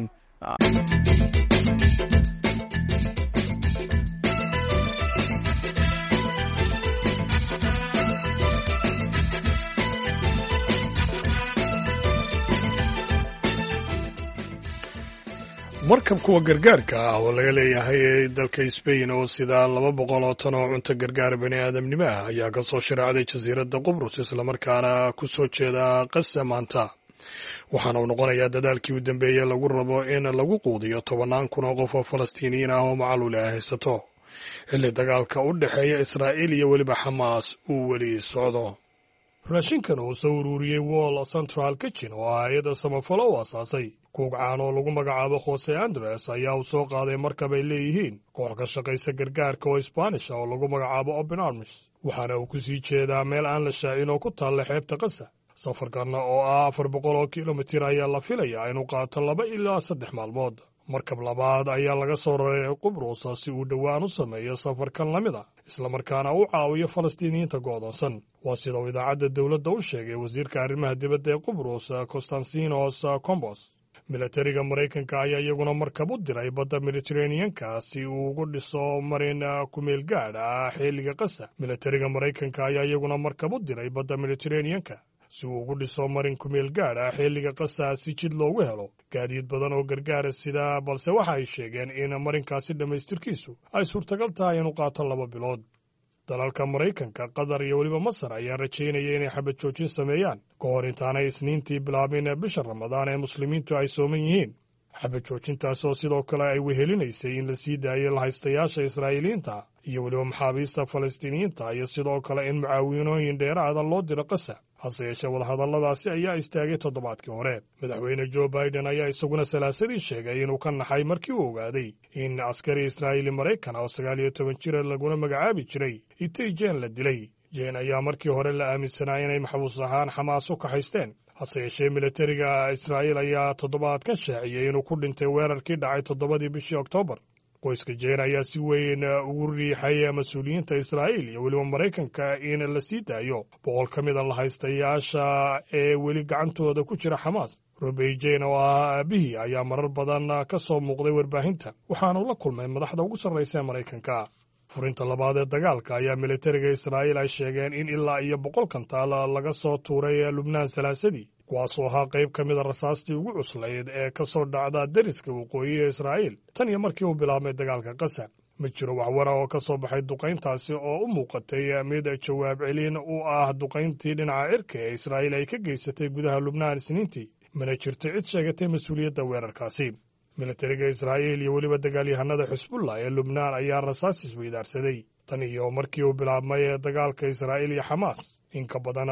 A: markab kuwa gargaarka ah oo laga leeyahay dalka Spain oo sida 200 oo tan oo cunto gargaar bani aadamnimo ah ayaa ka soo shiraacday jasiiradda Qubrus isla markaana ku soo jeeda Gaza maanta. waxaana uu noqonayaa dadaalkii u dambeeyay lagu rabo in lagu quudiyo 10,000 oo qof oo Falastiiniyiin ah oo macaluul ah haysato xilli dagaalka u dhexeeya Israa'iil iyo weliba Xamaas uu weli socdo. raashinkan uu soo ururiyey Wall Central Kitchen oo hay'adda samafalo u asaasay kuug caan oo lagu magacaabo Jose Andres ayaa uu soo qaaday markab ay leeyihiin koox ka shaqaysa gargaarka oo Spanish oo lagu magacaabo Open Arms, waxaana uu ku sii jeedaa meel aan la shaacin oo ku taalla xeebta Gaza. safarkan oo ah 400 kilomitir ayaa la filayaa inuu qaato 2 ilaa 3 maalmood. markab labaad ayaa laga soo raray Qubrus si uu dhowaan u sameeyo safarkan lamida isla markaana uu caawiyo Falastiiniyiinta go'doonsan. waa sida uu idaacadda dawladda u sheegay wasiirka arrimaha dibadda ee Qubrus Konstantinos Kombos. militariga Maraykanka ayaa iyaguna markab u diray badda Mediterranean-ka si uu ugu dhiso marin ku meel gaadh ah xilliga Gaza. militariga Maraykanka ayaa iyaguna markab u diray badda Mediterranean-ka si uu ugu dhiso marin ku meel gaadh ah xilliga Gaza si jid loogu helo gaadiid badan oo gargaara sida, balse waxa ay sheegeen in marinkaasi dhammaystirkiisu ay suurtagal tahay inuu qaato 2 bilood. dalalka Maraykanka, Qatar iyo weliba Masar ayaa rajaynaya inay xabad joojin sameeyaan ka hor intaanay Isniintii bilaabin bisha Ramadaan ee muslimiintu ay sooman yihiin. xabad joojintaas oo sidoo kale ay wehelinaysay in la sii daayo lahaystayaasha Israa'iiliyiinta iyo weliba maxaabiista Falastiiniyiinta iyo sidoo kale in mucaawinooyin dheeraada loo diro Gaza. hase yeeshee wadahadalladaasi ayaa istaagay toddobaadkii hore. madaxweyne Joe Biden ayaa isaguna salaasadii sheegay inuu ka naxay markii uu ogaaday in askari Israa'iili Maraykan oo 19 jir laguna magacaabi jiray Itay Jane la dilay. Jane ayaa markii hore la aaminsanaa inay maxbuus ahaan Xamaas u kaxaysteen, hase yeeshee militariga Israa'iil ayaa toddobaadkan shaaciyey inuu ku dhintay weerarkii dhacay 7 bishii Oktoobar. qoyska Jane ayaa si weyn ugu riixay mas-uuliyiinta Israa'iil iyo weliba Maraykanka in la sii daayo 100 ka mid a lahaystayaasha ee weli gacantooda ku jira Xamaas. Robey Jane oo ah aabihii ayaa marar badan ka soo muuqday warbaahinta, waxaanu la kulmay madaxda ugu sarraysa ee Maraykanka. furinta labaad ee dagaalka ayaa militariga Israa'iil ay sheegeen in ilaa iyo 100 kantaal laga soo tuuray Lubnaan salaasadii, kuwaasoo ahaa qayb ka mid a rasaastii ugu cuslayd ee ka soo dhacda deriska waqooyi ee Israa'iil tan iyo markii uu bilaabmay dagaalka Gaza. ma jiro waxwara oo ka soo baxay duqayntaasi oo u muuqatay mid jawaab celin u ah duqayntii dhinaca cirka ee Israa'iil ay ka geysatay gudaha Lubnaan Isniintii, mana jirto cid sheegatay mas-uuliyadda weerarkaasi. militariga Israa'iil iyo weliba dagaalyahanada Xisbullah ee Lubnaan ayaa rasaas isweydaarsaday tan iyo markii uu bilaabmay dagaalka Israa'iil iyo Xamaas. in ka badan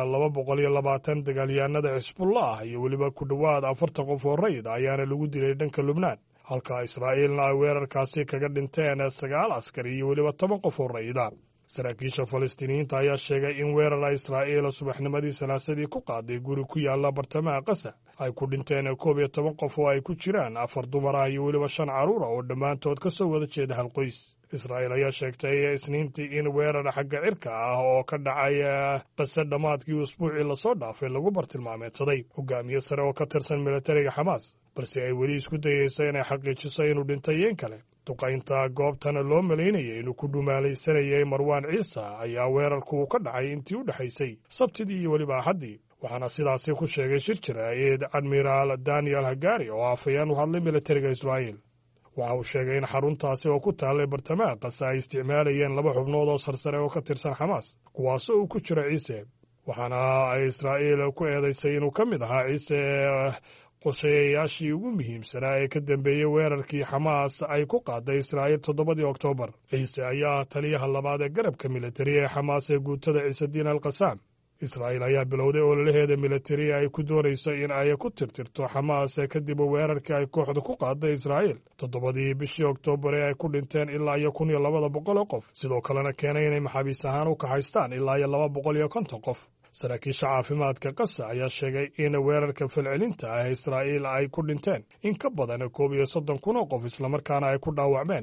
A: 220 dagaalyahanada Xisbullah iyo weliba ku dhowaad 40 qof oo rayid ayaana lagu dilay dhanka Lubnaan, halka Israa'iilna ay weerarkaasi kaga dhinteen 9 askari iyo weliba 10 qof oo rayida. saraakiisha Falastiiniyiinta ayaa sheegay in weerar Israa'iil subaxnimadii salaasadii ku qaaday guri ku yaala bartamaha Gaza ay ku dhinteen 11 qof oo ay ku jiraan 4 dumar ah iyo weliba 5 carruur ah oo dhammaantood ka soo wada jeeda hal qoys. Israa'iil ayaa sheegtay Isniintii in weerar xagga cirka ah oo ka dhacay Gaza dhammaadkii usbuucii la soo dhaafay lagu bartilmaameedsaday hogaamiye sare oo ka tirsan militariga Xamaas, balse ay weli isku dayeyso inay xaqiijiso inuu dhintay in kale. duqaynta goobtana loo malaynayay inuu ku dhumaalaysanayay Marwaan Ciise ayaa weerarku ka dhacay intii u dhaxaysay Sabtidii iyo weliba Axaddii, waxaana sidaasi ku sheegay shir jaraa'id Admiral Daniel Hagari oo afhayeen u hadlay militariga Israa'iil. waxa uu sheegay in xaruntaasi oo ku taallay bartamaha Gaza ay isticmaalayeen 2 xubnood oo sarsare oo ka tirsan Xamaas, kuwaasoo uu ku jiro Ciise, waxaana ay Israa'iil ku eedaysay inuu ka mid ahaa Ciise qorshayaashii ugu muhiimsanaa ee ka dambeeyey weerarkii Xamaas ay ku qaaday Israa'iil 7 Oktoobar. Ciise ayaa taliyaha labaad ee garabka militari ee Xamaas ee guutada Ciisediin al-Qasaam. israa'iil ayaa bilowday ololaheeda militari ay ku doonayso in ay ku tirtirto xamaas kadib weerarkii ay kooxda ku qaaday israa'iil 7 bishii oktoobar ee ay ku dhinteen ilaa iyo 1,200 qof sidoo kalena keenay inay maxaabiis ahaan u kaxaystaan ilaa iyo 250 qof. saraakiisha caafimaadka Gaza ayaa sheegay in weerarka falcelinta ah israa'iil ay ku dhinteen in ka badan 31,000 oo qof islamarkaana ay ku dhaawacmeen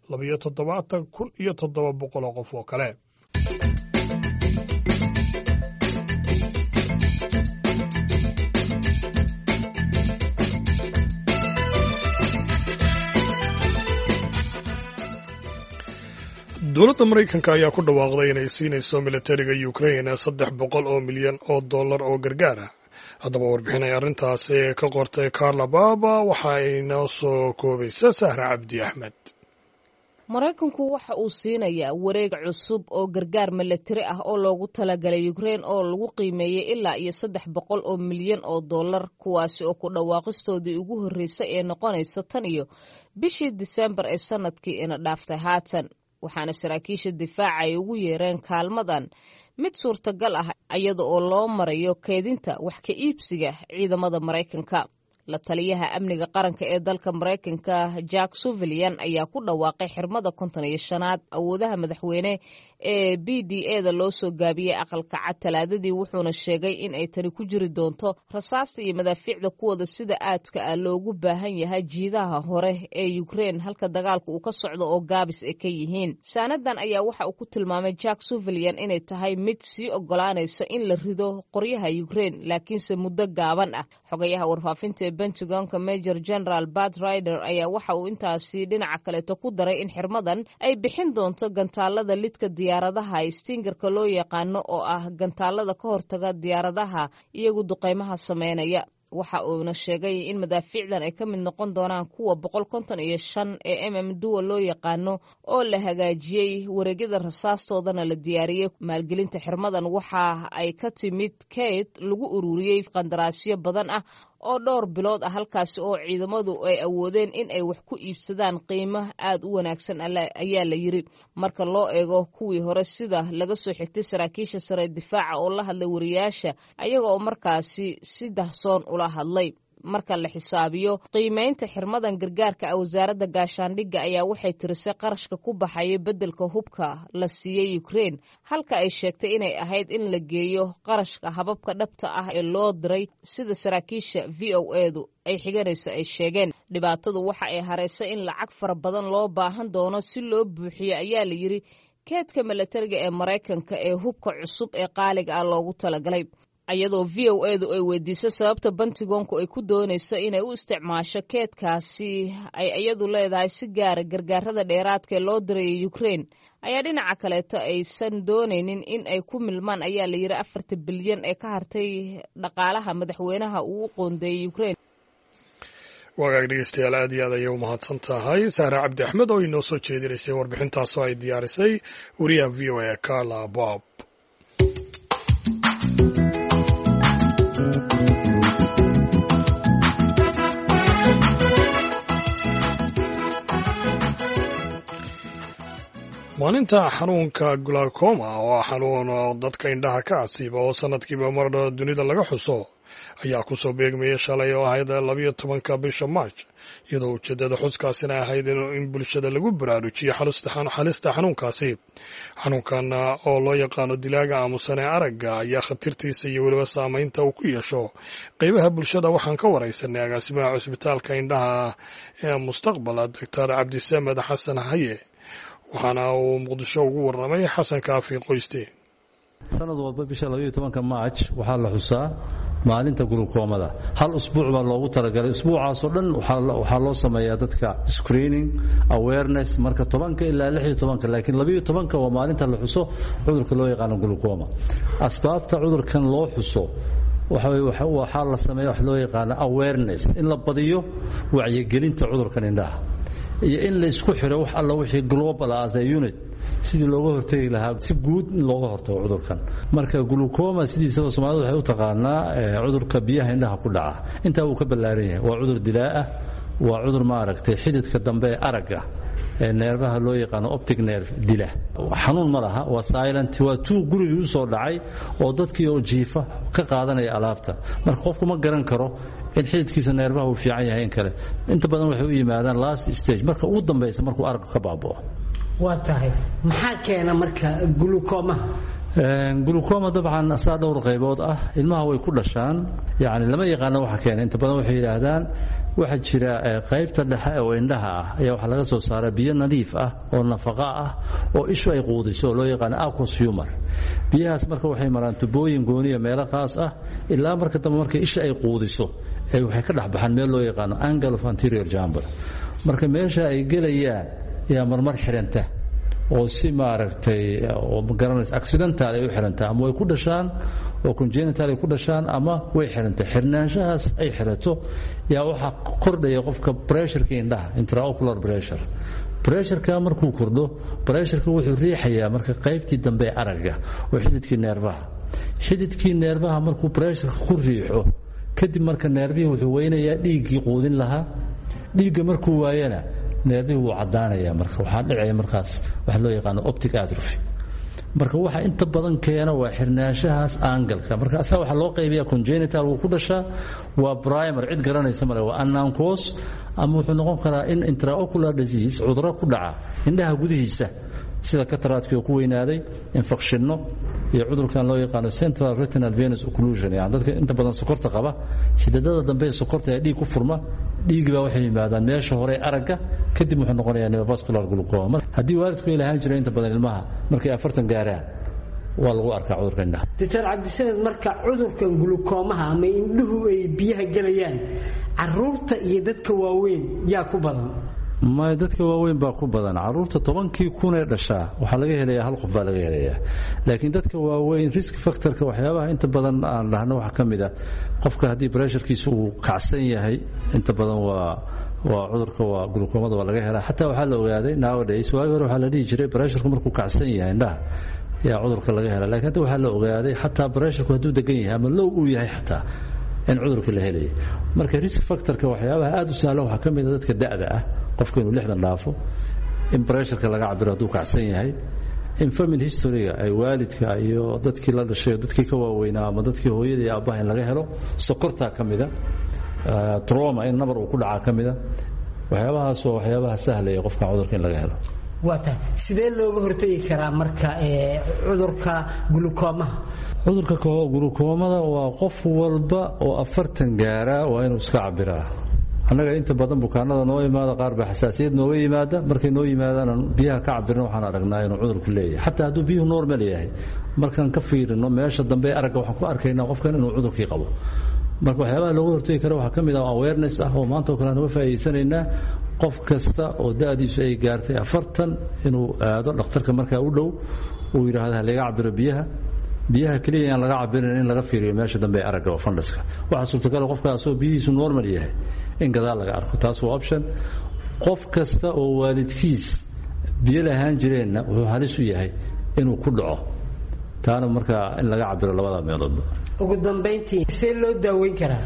A: 72,700 qof oo kale. dowladda Maraykanka ayaa ku dhawaaqday inay siinayso militariga Ukraine $300 milyan oo gargaar ah. haddaba warbixin ay arrintaasi ka qortay Carla Baba waxa ay noo soo koobaysaa Sahra Cabdi Axmed.
K: Maraykanku waxa uu siinayaa wareeg cusub oo gargaar militari ah oo loogu talagalay Ukraine oo lagu qiimeeyay ilaa iyo $300 milyan kuwaasi oo ku dhawaaqistoodii ugu horeysay ee noqonaysa tan iyo bishii December ee sanadkii ina dhaaftay haatan. waxaana saraakiisha difaaca ay ugu yeereen kaalmadan mid suurtagal ah iyada oo loo marayo keedinta wax ka iibsiga ciidamada Maraykanka. la taliyaha amniga qaranka ee dalka Maraykanka Jack Sullivan ayaa ku dhawaaqay xirmada 55aad awoodaha madaxweyne ee BDA-da loo soo gaabiyay aqalka cad Talaadadii wuxuuna sheegay in ay tani ku jiri doonto rasaasta iyo madaafiicda kuwada sida aadka ah loogu baahan yahay jiidaha hore ee Ukraine halka dagaalku uu ka socdo oo gaabis ay ka yihiin. saanadan ayaa waxa uu ku tilmaamay Jack Sullivan inay tahay mid sii ogolaanaysa in la rido qoryaha Ukraine laakiinse muddo gaaban ah. xogayaha warfaafinta Pentagonka Major General Pat Ryder ayaa waxa uu intaasi dhinaca kale ku daray in xirmadan ay bixin doonto gantaalada lidka diyaaradaha Stingerka loo yaqaano oo ah gantaalada ka hortaga diyaaradaha iyagu duqeymaha sameynaya. waxa uuna sheegay in madaafiicdan ay ka mid noqon doonaan kuwa 155 ee duwa loo yaqaano oo la hagaajiyay wareegyada rasaastoodana la diyaariyay. maalgelinta xirmadan waxa ay ka timid kayd lagu ururiyay qandaraasyo badan ah oo dhowr bilood ah halkaasi oo ciidamadu ay awoodeen in ay wax ku iibsadaan qiimo aad u wanaagsan ayaa la yiri marka loo eego kuwii hore sida laga soo xigtay saraakiisha sare difaaca oo la hadlay wariyaasha ayaga oo markaasi si dahsoon ula hadlay. marka la xisaabiyo qiimeynta xirmadan gargaarka wasaaradda gaashaandhigga ayaa waxay tirisay qarashka ku baxay bedelka hubka la siiyay Ukraine halka ay sheegtay inay ahayd in la geeyo qarashka hababka dhabta ah ee loo diray sida saraakiisha VOA-du ay xiganayso ay sheegeen. dhibaatadu waxa ay hareysay in lacag fara badan loo baahan doono si loo buuxiyo ayaa la yiri keedka militariga ee Maraykanka ee hubka cusub ee qaaliga ah loogu talagalay. ayadoo VOA-du ay weydiisay sababta Pentagonku ay ku doonayso inay u isticmaasho keedkaasi ay iyadu leedahay si gaara gargaarada dheeraadka ee loo diray Ukraine ayaa dhinaca kaleeto aysan doonaynin in ay ku milmaan ayaa la yiri 4 bilyan ee ka hartay dhaqaalaha madaxweynaha uu qoondeeyay Ukraine.
A: wagaag dhegeystayaal aad iyo aad ayay u mahadsan tahay Sahra Cabdi Axmed oo inoo soo jeedinaysay warbixintaas oo ay diyaarisay wariyaha VOA Carla Bob. maalinta xanuunka glaucoma oo ah xanuun dadka indhaha ka asiiba oo sanadkiiba mar dunida laga xuso ayaa ku soo beegmayay shalay oo ahayd 12 bisha March iyadoo ujeedada xuskaasina ahayd in bulshada lagu baraarujiyo halista xanuunkaasi. xanuunkan oo loo yaqaano dilaaga aamusane aragga ayaa khatartiisa iyo weliba saamaynta uu ku yeesho qaybaha bulshada waxaan ka waraysanay agaasimaha cusbitaalka indhaha ee Mustaqbala Dr. Cabdisamed Xasan Haye waxaana uu Muqdisho ugu warramay Xasan Kaafi Qoyste.
L: sanad walba bisha 12 March waxaa la xusaa maalinta gulukoomada. hal usbuuc baa loogu talagalay. usbuucaas oo dhan waxaa loo sameeyaa dadka screening awareness marka 10 ilaa 16 laakiin 12 waa maalinta la xuso cudurka loo yaqaan gulukooma. asbaabta cudurkan loo xuso waxaa la sameeyaa wax loo yaqaan awareness in la badiyo wacyigelinta cudurkan indhaha iyo in la isku xiro wax alla wixii global as a unit sidii looga hortagi lahaa si guud in looga hortago cudurkan. marka glucoma sidiisaba Soomaalidu waxay u taqaanaa cudurka biyaha indhaha ku dhaca inta uu ka ballaaran yahay waa cudur dilaa ah waa cudur maaragtay xididka dambe ee aragga ee neerfaha loo yaqaano optic nerve dila. xanuun ma laha, waa silent, waa tuu gurigii u soo dhacay oo dadkii oo jiifa ka qaadanaya alaabta. marka qofku ma garan karo in xididkiisa neerfaha uu fiican yahay in kale. inta badan waxay u yimaadaan last stage, marka ugu dambaysa markuu aragga ka baaba'o.
M: waa tahay maxaa keena marka glucoomaha?
L: glucoma dabcan asaa dhowr qaybood ah. ilmaha way ku dhashaan, yani lama yaqaano waxa keena. inta badan waxay yidhaahdaan waxaa jira qaybta dhexe oo indhaha ah ayaa waxaa laga soo saaraa biyo nadiif ah oo nafaqa ah oo ishu ay quudiso oo loo yaqaano aqueous humor. biyahaas marka waxay maraan tubooyin gooniya meelo qaas ah ilaa marka dambe marka isha ay quudiso waxay ka dhex baxaan meel loo yaqaano angle of anterior chamber. marka meesha ay gelayaan yaa marmar xiranta oo si maaragtay oo garanaysa accidental ay u xirantaa, ama way ku dhashaan oo congenital ay ku dhashaan, ama way xirantay. xirnaanshahaas ay xirato yaa waxaa kordhaya qofka pressureka indhaha, intraocular pressure. pressureka markuu kordho, pressureka wuxuu riixayaa marka qaybtii dambe ee aragga oo xididkii neerfaha. xididkii neerfaha markuu pressureka ku riixo kadib marka neerfihii wuxuu weynayaa dhiiggii quudin lahaa. dhiigga markuu waayana neerfihii wuu caddaanaya. marka waxaa dhicaya markaas waxa loo yaqaano optic atrophy. marka waxa inta badan keena waa xirnaanshahaas angalka. marka asaa waxaa loo qaybiyaa congenital wuu ku dhashaa, waa primer cid garanaysa male, waa unconscious, ama wuxuu noqon karaa in intraocular disease cudurro ku dhaca indhaha gudihiisa sida cataract oo ku weynaaday, infectionno, iyo cudurkan loo yaqaano central retinal venous occlusion. yani dadka inta badan sokorta qaba, xididada dambe ee sokorta ee dhiig ku furma, dhiigii baa waxay yimaadaan meesha hore aragga, kadib wuxuu noqonayaa neovascular glucoma. haddii waalidku ay lahaan jiray inta badan ilmaha markay 40 gaaraan waa lagu arkaa cudurka indhaha.
M: Dr. Cabdisamed, marka cudurkan glucoomaha ama indhuhu ay biyaha galayaan, caruurta iyo dadka waaweyn yaa ku badan?
L: ma dadka waaweyn baa ku badan. caruurta 10,000 kun ee dhashaa waxaa laga helayaa hal qof baa laga helayaa. laakiin dadka waaweyn risk factorka waxyaabaha inta badan aan dhahno waxa ka mid ah qofka haddii pressurekiisu uu kacsan yahay, inta badan waa cudurka waa glucoomada waa laga helaa. xataa waxaa la ogaaday nowadays, waagi hore waxaa la dhihi jiray pressureka markuu kacsan yahay indhaha yaa cudurka laga helaa. laakiin hadda waxaa la ogaaday xataa pressureku hadduu degan yahay ama low uu yahay xataa in cudurka la helaya. marka risk factorka waxyaabaha aad u sahlan waxaa ka mid ah dadka da'da ah, qofka inuu 60 dhaafo, in pressureka laga cabiro hadduu kacsan yahay, in family historyga ay waalidka iyo dadkii la dhashay, dadkii ka waaweynaa ama dadkii hooyadii iyo aabbaha in laga helo, sokortaa ka mida, trauma in nabar uu ku dhacaa ka mida. waxyaabahaas waa waxyaabaha sahlaya qofka cudurka in laga helo.
M: waata sidee looga hortagi karaa marka cudurka glucoomaha?
L: cudurka glucoomada waa qof walba oo 40 gaara waa inuu iska cabiraa. annaga inta badan bukaanada noo yimaada qaar baa xasaasiyad nooga yimaada, markay noo yimaadaan biyaha ka cabirna waxaan aragnaa inuu cudurku leeyahay. xataa hadduu biyuhu normal yahay, markaan ka fiirino meesha dambe aragga waxaan ku arkaynaa qofkan inuu cudurkii qabo. marka waxyaabaha looga hortagi kara waxaa ka mid ah awareness ah oo maanta oo kale aan uga faa'iidaysanaynaa. qof kasta oo da'diisu ay gaartay 40 inuu aado dhakhtarka markaa u dhow, uu yidhaahdo ha laga cabiro biyaha keliya aan laga cabirin in laga fiiriyo meesha dambe ee aragga oo fandaska. waxaa suurtagal qofkaasoo biyihiisu normal yahay in gadaal laga arko. taas waa option. qof kasta oo waalidkiis biyo lahaan jireenna wuxuu halis u yahay inuu ku dhaco. taana markaa in laga cabiro labada meeloodba.
M: ugu dambeyntii see loo daaweyn karaa?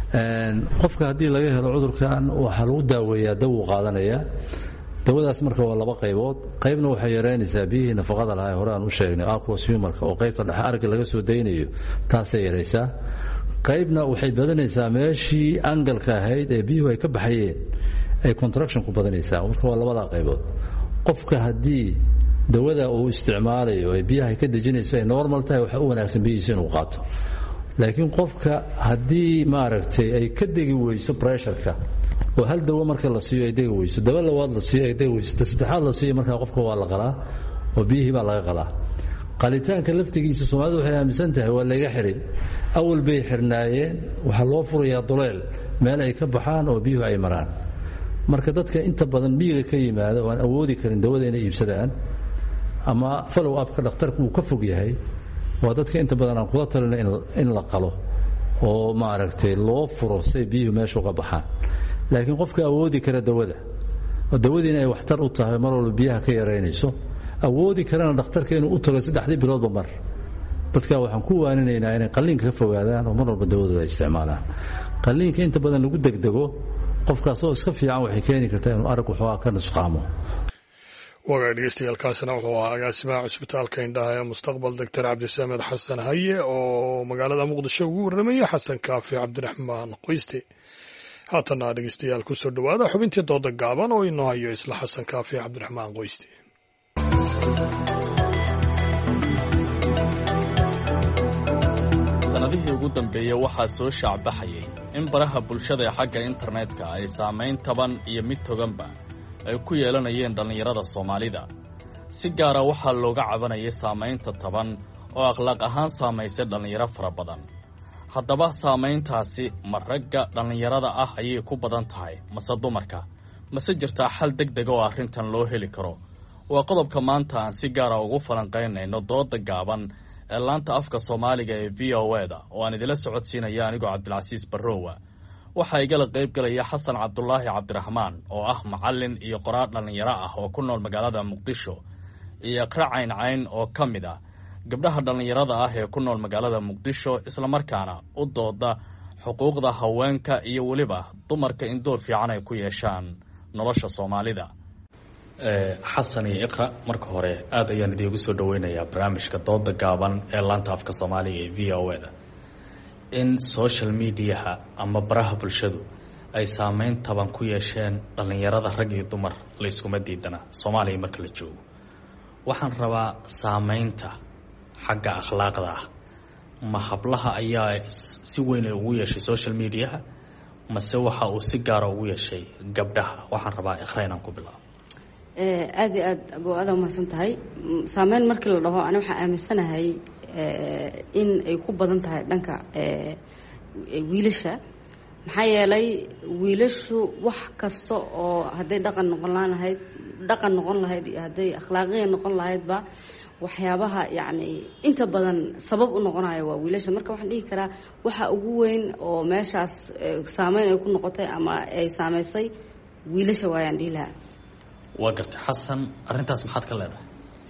L: qofka haddii laga helo cudurkan waxaa lagu daaweeyaa dawo qaadanaya. dawadaas marka waa laba qaybood. qaybna waxay yareynaysaa biyihii nafaqada lahaa hore aan u sheegnay aqueous humorka oo qaybta dhexe aragga laga soo daynayo, taasay yaraysaa. qaybna waxay badanaysaa meeshii angalka ahayd ee biyuhu ay ka baxayeen ay contraction ku badanaysaa. marka waa labada qaybood. qofka haddii dawada uu isticmaalayo ee biyaha ka dejinayso ay normal tahay, waxa u wanaagsan biyihiisa inuu qaato. laakiin qofka haddii maaragtay ay ka degi weyso pressureka oo hal dawo marka la siiyo ay degi weyso, dawo labaad la siiyo ay degi weyso, saddexaad la siiyo, markaa qofka waa la qalaa oo biyihii baa laga qalaa. qalitaanka laftigiisa Soomaalidu waxay aaminsan tahay waa laga xiray. awal bay xirnaayeen, waxaa loo furayaa duleel meel ay ka baxaan oo biyuhu ay maraan. marka dadka inta badan miyiga ka yimaada oo aan awoodi karin dawada inay iibsadaan ama follow up-ka dhakhtarku uu ka fog yahay, waa dadka inta badan aan kula talina in la qalo oo maaragtay loo furo say biyuhu meesha uga baxaan. laakiin qofka awoodi kara dawada oo dawadiina ay waxtar u tahay mar walba biyaha ka yaraynayso, awoodi karana dhakhtarka inuu u tago 3 biloodba mar, dadka waxaan ku waaninaynaa inay qalliinka ka fogaadaan oo mar walba dawadooda ay isticmaalaan. qalliinka inta badan lagu degdego qofkaasoo iska fiican waxay keeni kartaa inuu arag waxoogaa ka nusqaamo.
A: waagaag dhegeystayaaalkaasina wuxuu ahaa agaasimaha cusbitaalka indhaha ee mustaqbal doctor cabdisamed xasan haye oo magaalada muqdisho ugu warramaya xasan kaafi cabdiraxmaan qoyste. haatana dhegeystayaal kusoo dhowaada xubintii dooda gaaban oo inoo hayo isla xasan kaafi cabdiraxmaan qoyste.
D: sanadihii ugu dambeeyey waxaa soo shaacbaxayay in baraha bulshada ee xagga internetka ay saamayn taban iyo mid toganba ay ku yeelanayeen dhallinyarada Soomaalida. si gaara waxaa looga cabanayay saamaynta taban oo akhlaaq ahaan saamaysay dhallinyaro fara badan. haddaba saamayntaasi ma ragga dhallinyarada ah ayay ku badan tahay mase dumarka, mase jirtaa xal degdeg oo arrintan loo heli karo? waa qodobka maanta aan si gaara ugu falanqaynayno dooda gaaban ee laanta afka Soomaaliga ee VOA-da oo aan idila socodsiinaya anigoo Cabdilcasiis Barrowa. waxaa igala qayb galaya Xasan Cabdulaahi Cabdiraxmaan oo ah macallin iyo qoraal dhallinyaro ah oo ku nool magaalada Muqdisho, iyo Qracayn Cayn oo ka mid ah gabdhaha dhallinyarada ah ee ku nool magaalada Muqdisho isla markaana u dooda xuquuqda haweenka iyo waliba dumarka in door fiican ay ku yeeshaan nolosha Soomaalida. xasan iyo Iqra, marka hore aad ayaan idinku soo dhaweynayaa barnaamijka dooda gaaban ee laanta afka Soomaaliga ee VOA-da. in social media ama baraha bulshadu ay saameyn taban ku yeesheen dhallinyarada rag iyo dumar la iskuma diidana Soomaaliya marka la joogo. waxaan rabaa saameynta xagga akhlaaqda ah ma hablaha ayaa si weyn ugu yeeshay social media mase waxa uu si gaar ah ugu yeeshay gabdhaha? waxaan rabaa Iqra inaan ku bilaabo.
N: aad iyo aad aad umahadsan tahay. saameyn markii la dhaho ana waxaan aaminsanahay in ay ku badan tahay dhanka wiilasha. maxaa yeelay wiilashu wax kasta oo hadday dhaqan noqon lahayd iyo hadday akhlaaqiya noqon lahaydba waxyaabaha yacni inta badan sabab u noqonayo waa wiilasha. marka waxaan dhihi karaa waxa ugu weyn oo meeshaas saameyn ay ku noqotay ama ay saamaysay wiilasha waayaan dhihi lahaa.
D: waa gartay xasan, arrintaas maxaad ka leedahay?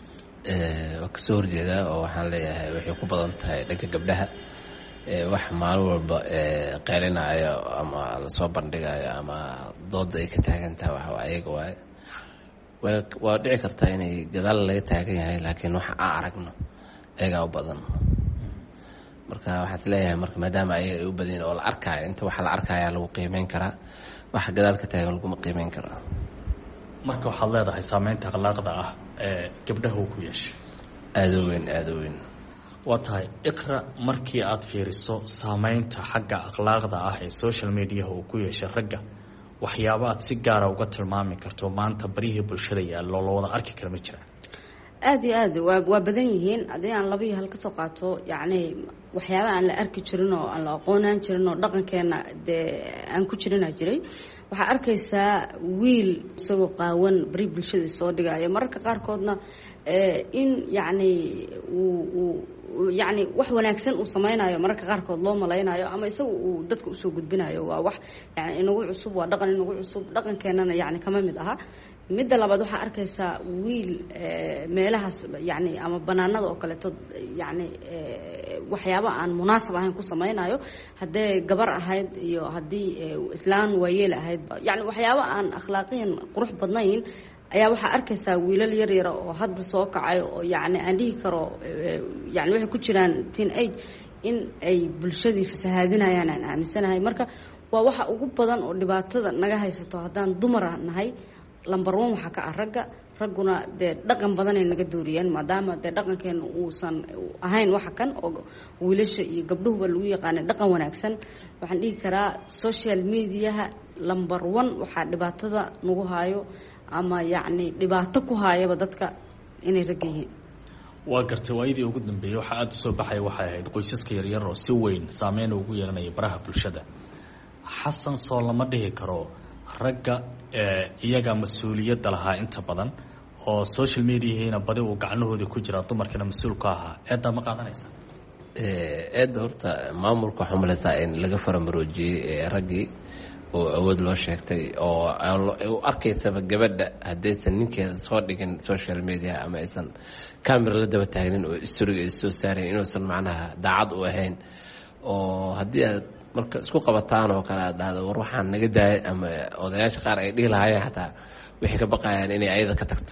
O: waa kasoo horjeedaa oo waxaan leeyahay waxay ku badan tahay dhanka gabdhaha. wax maalin walba qeelinayo ama lasoo bandhigayo ama dooda ay ka taagan tahay wax ayaga waaye. waa dhici kartaa inay gadaal laga taagan yahay, laakiin waxa aan aragno ayagaa u badan. marka waxaas leeyahay marka maadaama ayaga ay u badan oo la arkaayo, inta waxa la arkayaa lagu qiimeyn karaa, waxa gadaal ka taagan laguma qiimeyn karaa.
D: marka waxaad leedahay saameynta akhlaaqda ah ee gabdhaha uu ku yeeshay
O: aada u weyn, aada u weyn.
D: waa tahay Iqra, markii aad fiiriso saameynta xagga akhlaaqda ah ee social media uu ku yeeshay ragga, waxyaabo aad si gaara uga tilmaami karto maanta barihii bulshada yaallo la wada arki kara ma jiraan?
N: aad iyo aad waa badan yihiin. haddii aan laba iyo hal ka soo qaato, yacni waxyaaba aan la arki jirin oo aan la aqoonaan jirin oo dhaqankeena dee aan ku jirinaa jiray. waxaa arkaysaa wiil isagoo qaawan bari bulshada soo dhigaya, mararka qaarkoodna in yacni yacni wax wanaagsan uu samaynayo mararka qaarkood loo malaynayo ama isaga uu dadka usoo gudbinayo. waa wax yani inagu cusub, waa dhaqan inagu cusub, dhaqankeenana yani kama mid aha. midda labaad waxaa arkaysaa wiil meelahaas yani ama banaanada oo kaleeto yani waxyaaba aan munaasab ahayn ku samaynayo, haddee gabar ahayd iyo haddii islaan waayeel ahayd, yani waxyaaba aan akhlaaqiyan qurux badnayn ayaa waxaa arkaysaa wiilal yaryara oo hadda soo kacay oo yani aan dhihi karo yani waxay ku jiraan teen age in ay bulshadii fasahaadinayaan aan aaminsanahay. marka waa waxa ugu badan oo dhibaatada naga haysato haddaan dumara nahay. lambar 1 waxaa ka ah ragga. ragguna dee dhaqan badanay naga dooriyeen, maadaama dee dhaqankeena uusan ahayn waxa kan oo wiilasha iyo gabdhuhuba lagu yaqaanay dhaqan wanaagsan. waxaan dhihi karaa social mediaha lambar 1 waxaa dhibaatada nagu hayo ama yacni dhibaato ku haayaba dadka inay rag yihiin.
D: waa gartay waayadii ugu dambeeyey waxaa aada u soo baxaya waxay ahayd qoysaska yaryar oo si weyn saameyn ugu yeelanaya baraha bulshada. xasan, soo lama dhihi karo ragga iyaga mas-uuliyadda lahaa inta badan oo social mediahiina badi uu gacnahoodii ku jiraa, dumarkana mas-uul ka ahaa? eeddaa ma qaadanaysaa?
O: eedda horta maamulka waxaa malaysaa in laga faramaroojiyey raggii oo awood loo sheegtay oo arkaysaba gabadha haddaysan ninkeeda soo dhigin social media ama aysan camera la daba taagnin oo istoriga ay soo saarayn inuusan macnaha daacad u ahayn. oo haddii aad marka isku qabataan oo kale aad dhahdo war waxaan naga daayay ama odayaasha qaar ay dhihi lahaayeen xataa waxay ka baqayaan inay ayada ka tagto.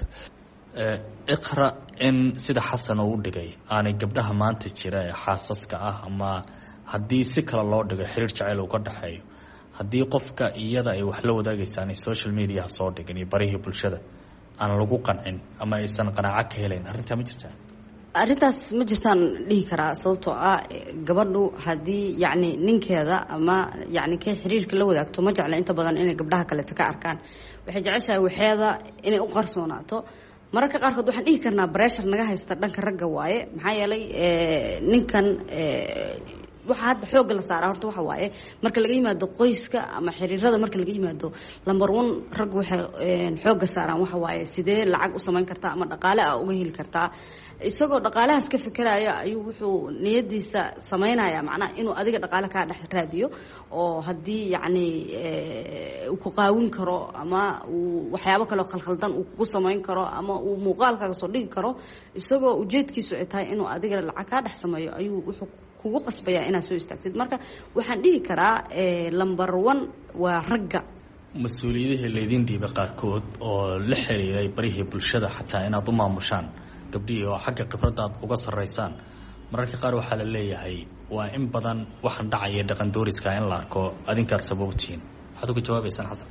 D: iqra in sida xasan uu dhigay aanay gabdhaha maanta jira ee xaasaska ah ama haddii si kale loo dhigo xiriir jacayl uu ka dhexeeyo haddii qofka iyada ay wax la wadaagaysaan ay social media soo dhigan iyo barihii bulshada aan lagu qancin ama aysan qanaaco ka helayn arrintaa ma jirtaa?
N: arrintaas ma jirtaan dhihi karaa, sababtoo ah gabadhu haddii yacni ninkeeda ama yacni kay xiriirka la wadaagto ma jecla inta badan inay gabdhaha kaleeta ka arkaan. waxay jeceshahay waxeeda inay u qarsoonaato. mararka qaarkood waxaan dhihi karnaa breshar naga haysta dhanka ragga waaye, maxaa yeelay ninkan waxaa hadda xoogga la saaraa horta waxa waaye marka laga yimaado qoyska ama xiriirada, marka laga yimaado lamber one rag waxay xoogga saaraan waxa waaye sidee lacag u samayn kartaa ama dhaqaale ah uga heli kartaa. isagoo dhaqaalahaas ka fikiraya ayuu wuxuu niyadiisa samaynaya macnaha inuu adiga dhaqaale kaa dhex raadiyo, oo haddii yacni uu ku qaawin karo ama uu waxyaabo kaleo khalkhaldan uu kugu samayn karo ama uu muuqaalkaaga soo dhigi karo, isagoo ujeedkiisu ay tahay inuu adiga lacag kaa dhex sameeyo ayuu wuxuu kugu qasbaya inaad soo istaagtid. marka waxaan dhihi karaa lamber one waa ragga.
D: mas-uuliyadihii laydin dhiibay qaarkood oo la xiriiray barihii bulshada xataa inaad u maamushaan gabdhihii oo xagga khibradda aad uga sarraysaan, mararka qaar waxaa la leeyahay waa in badan waxaan dhacaya dhaqan dooriska in la arko adinkaad sababtihiin. waxaad uga jawaabaysaan xasan?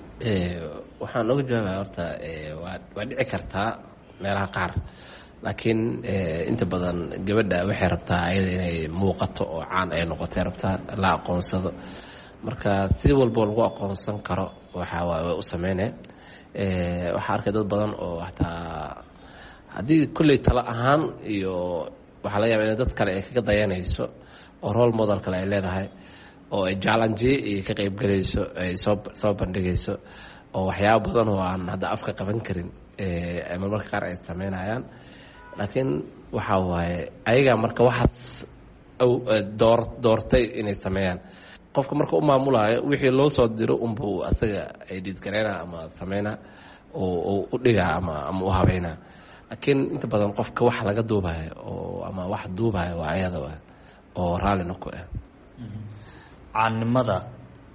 O: waxaan uga jawaabaya horta waa dhici kartaa meelaha qaar, laakiin inta badan gabadha waxay rabtaa ayada inay muuqato oo caan ay noqotay rabtaa la aqoonsado. marka si walbo lagu aqoonsan karo waxa way u sameynay. waxaa arkay dad badan oo hataa haddii kulley talo ahaan iyo waxaa laga yaabaa in dad kale ay kaga dayanayso oo role model kale ay leedahay oo ay challenge iyo ka qaybgalayso ay soo bandhigayso oo waxyaabo badan oo aan hadda afka qaban karin ama marka qaar ay sameynayaan. laakiin waxa waaye ayaga marka waxaas doortay inay sameeyaan. qofka marka u maamulaayo wixii loo soo diro unbuu asaga ay dhidgareynaa ama sameynaa oo u dhigaa ama u habeynaa. laakiin inta badan qofka wax laga duubayo oo ama wax duubayo waa ayada oo raallina ku ah.
D: caannimada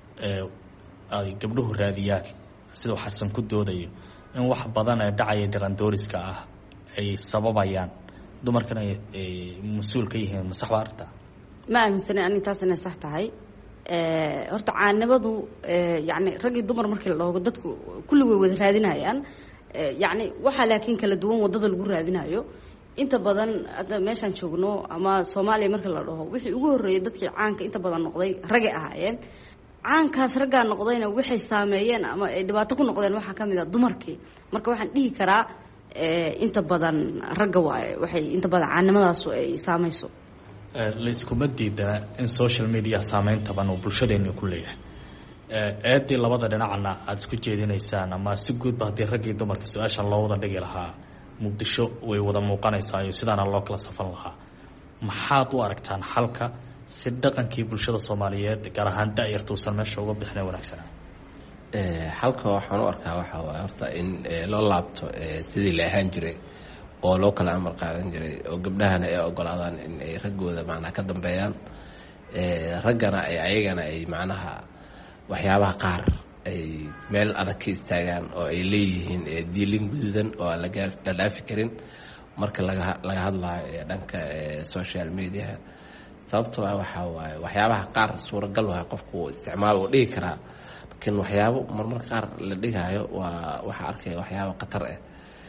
D: ay gabdhuhu raadiyaan siduu xasan ku doodayo in wax badan ee dhacaya dhaqan dooriska ah ay sababayaan dumarkana ay mas-uul ka yihiin. ma sax baa arrintaa?
N: ma aaminsanay ani taas inay sax tahay. horta caannimadu yacni rag iyo dumar markii la dhoogo dadku kulli way wada raadinayaan. yacni waxaa laakiin kala duwan waddada lagu raadinayo. inta badan hadda meeshaan joogno ama soomaaliya marka la dhaho wixii ugu horreeyay dadkii caanka inta badan noqday ragay ahaayeen. caankaas raggaa noqdayna waxay saameeyeen ama ay dhibaato ku noqdeen waxaa ka mid a dumarkii. marka waxaan dhihi karaa inta badan ragga waaye waxay inta badan caanimadaasu ay saamayso.
D: layskuma diidana in social media saameyn taban uu bulshadeena ku leeyahay. eedii labada dhinacna aada isku jeedinaysaan ama si guudba haddii raggii dumarka su-aashan loo wada dhigi lahaa muqdisho way wada muuqanaysaa iyo sidaana loo kala safan lahaa. maxaad u aragtaan xalka si dhaqankii bulshada soomaaliyeed gaar ahaan da-yartuusan meesha uga bixina wanaagsanaa?
O: xalka waxaan u arkaa waxaa waaye horta in loo laabto sidii la ahaan jiray oo loo kala amar qaadan jiray oo gabdhahana ay ogolaadaan in ay raggooda macnaha ka dambeeyaan, raggana ay ayagana ay macnaha waxyaabaha qaar ay meel adag ka istaagaan oo ay leeyihiin diilin guduudan oo aan la dhaafi karin marka laga hadlayo dhanka social media. sababtoo ah waxaa waaye waxyaabaha qaar suuragal waay qofku isticmaal uu dhigi karaa, laakiin waxyaabo marmarka qaar la dhigaayo waxaa arkaya waxyaabo khatar ah.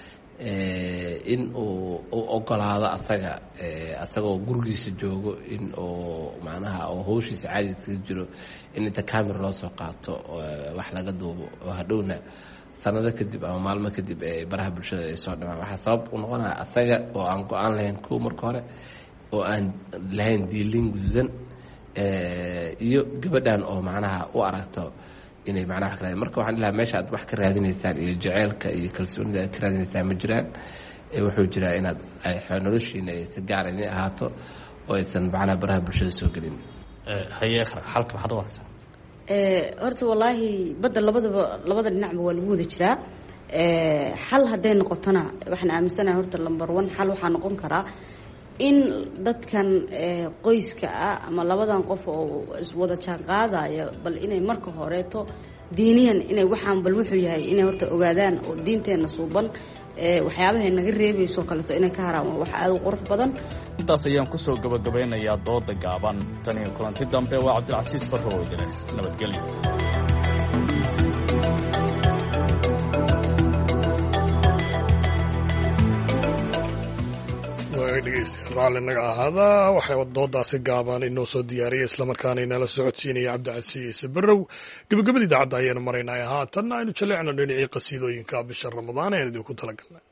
O: in uu ogolaado asagoo gurigiisa joogo in uu macnaha oo hawshiisa caadiiskaga jiro in inta camera loo soo qaato wax laga duubo oo hadhowna sanado kadib ama maalmo kadib baraha bulshada ay soo dhimaan. waxaa sabab u noqonaya asaga oo aan go-aan lahayn kuwa marka hore oo aan lahayn diilin guduudan iyo gabadhan oo macnaha u aragto inay macnaha wax ka raadin. marka waxaan ilaha meesha aad wax ka raadinaysaan iyo jaceylka iyo kalsoonida aad ka raadinaysaan ma jiraan. wuxuu jiraa inaad noloshiina ay si gaar idin ahaato oo aysan macnaha baraha bulshada soo gelin.
D: haye xalka maxaad u aragtaa?
N: horta wallaahi badda labada dhinacba waa lagu wada jiraa. xal hadday noqotona waxaan aaminsanahay horta lamber one xal waxaa noqon karaa in dadkan qoyska ah ama labadan qof oo iswada jaan qaadaya bal inay marka horeeto diiniyan inay waxaan bal wuxuu yahay inay horta ogaadaan oo diinteena suuban waxyaabaha naga reebayso kaleeto inay ka haraan wax aad u qurux badan.
D: intaas ayaan ku soo gabagabeynayaa dooda gaaban tan iyo kulanti dambe waa Cabdilcasiis Barrow idin nabadgelyo.
A: raalli naga ahaada waxay doodaasi gaaban inoo soo diyaariyay islamarkaana inala socodsiinaya Cabdilcasiis Barrow. gabagabadii idaacadda ayaanu maraynay haatanna aynu jaleecno dhinacii qasiidooyinka bisha Ramadaan ee idinku talagalnay.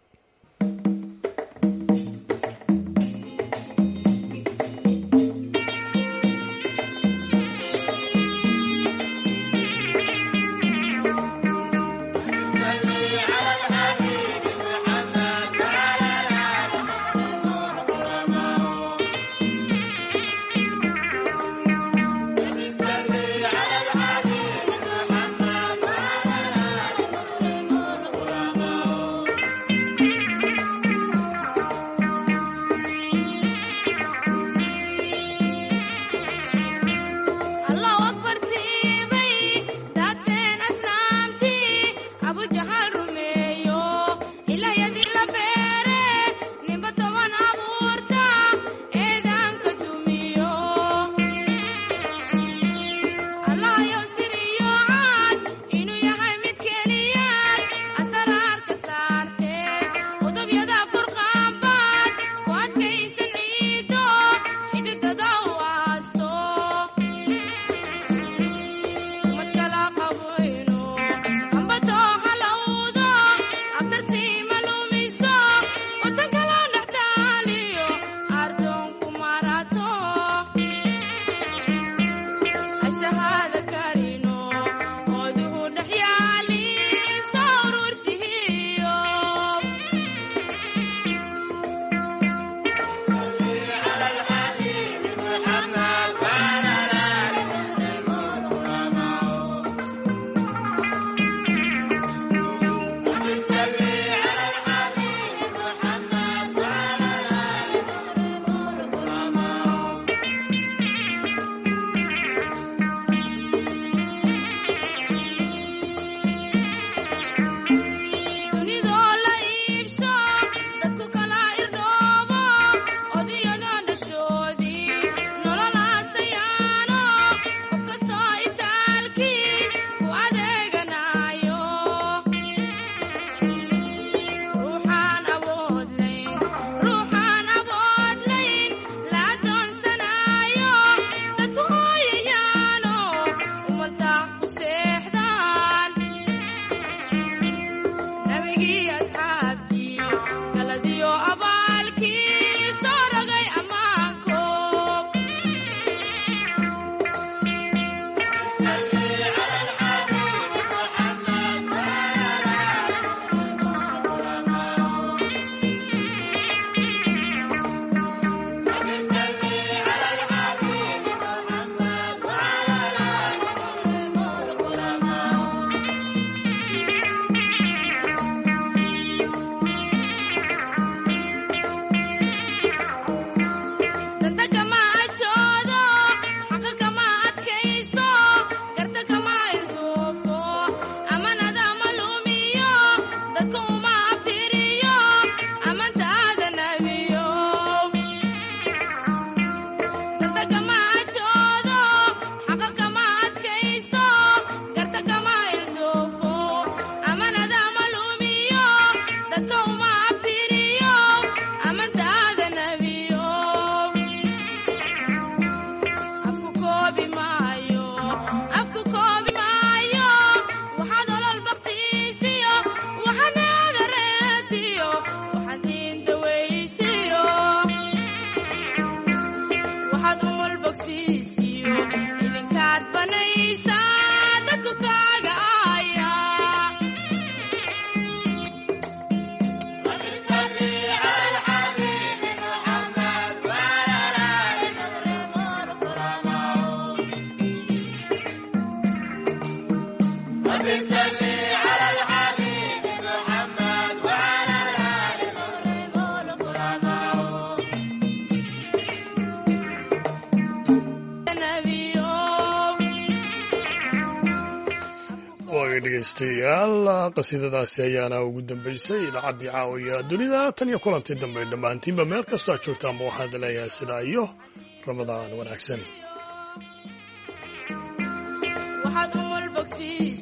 A: waagay dhegaystayaal qasiidadaasi ayaana ugu dambaysay idaacaddii caawiya dunida tan iyo kulantii dambe dhammaantiinba meel kastoo aad joogtaanba waxaad leeyahay sidaa iyo ramadaan wanaagsan.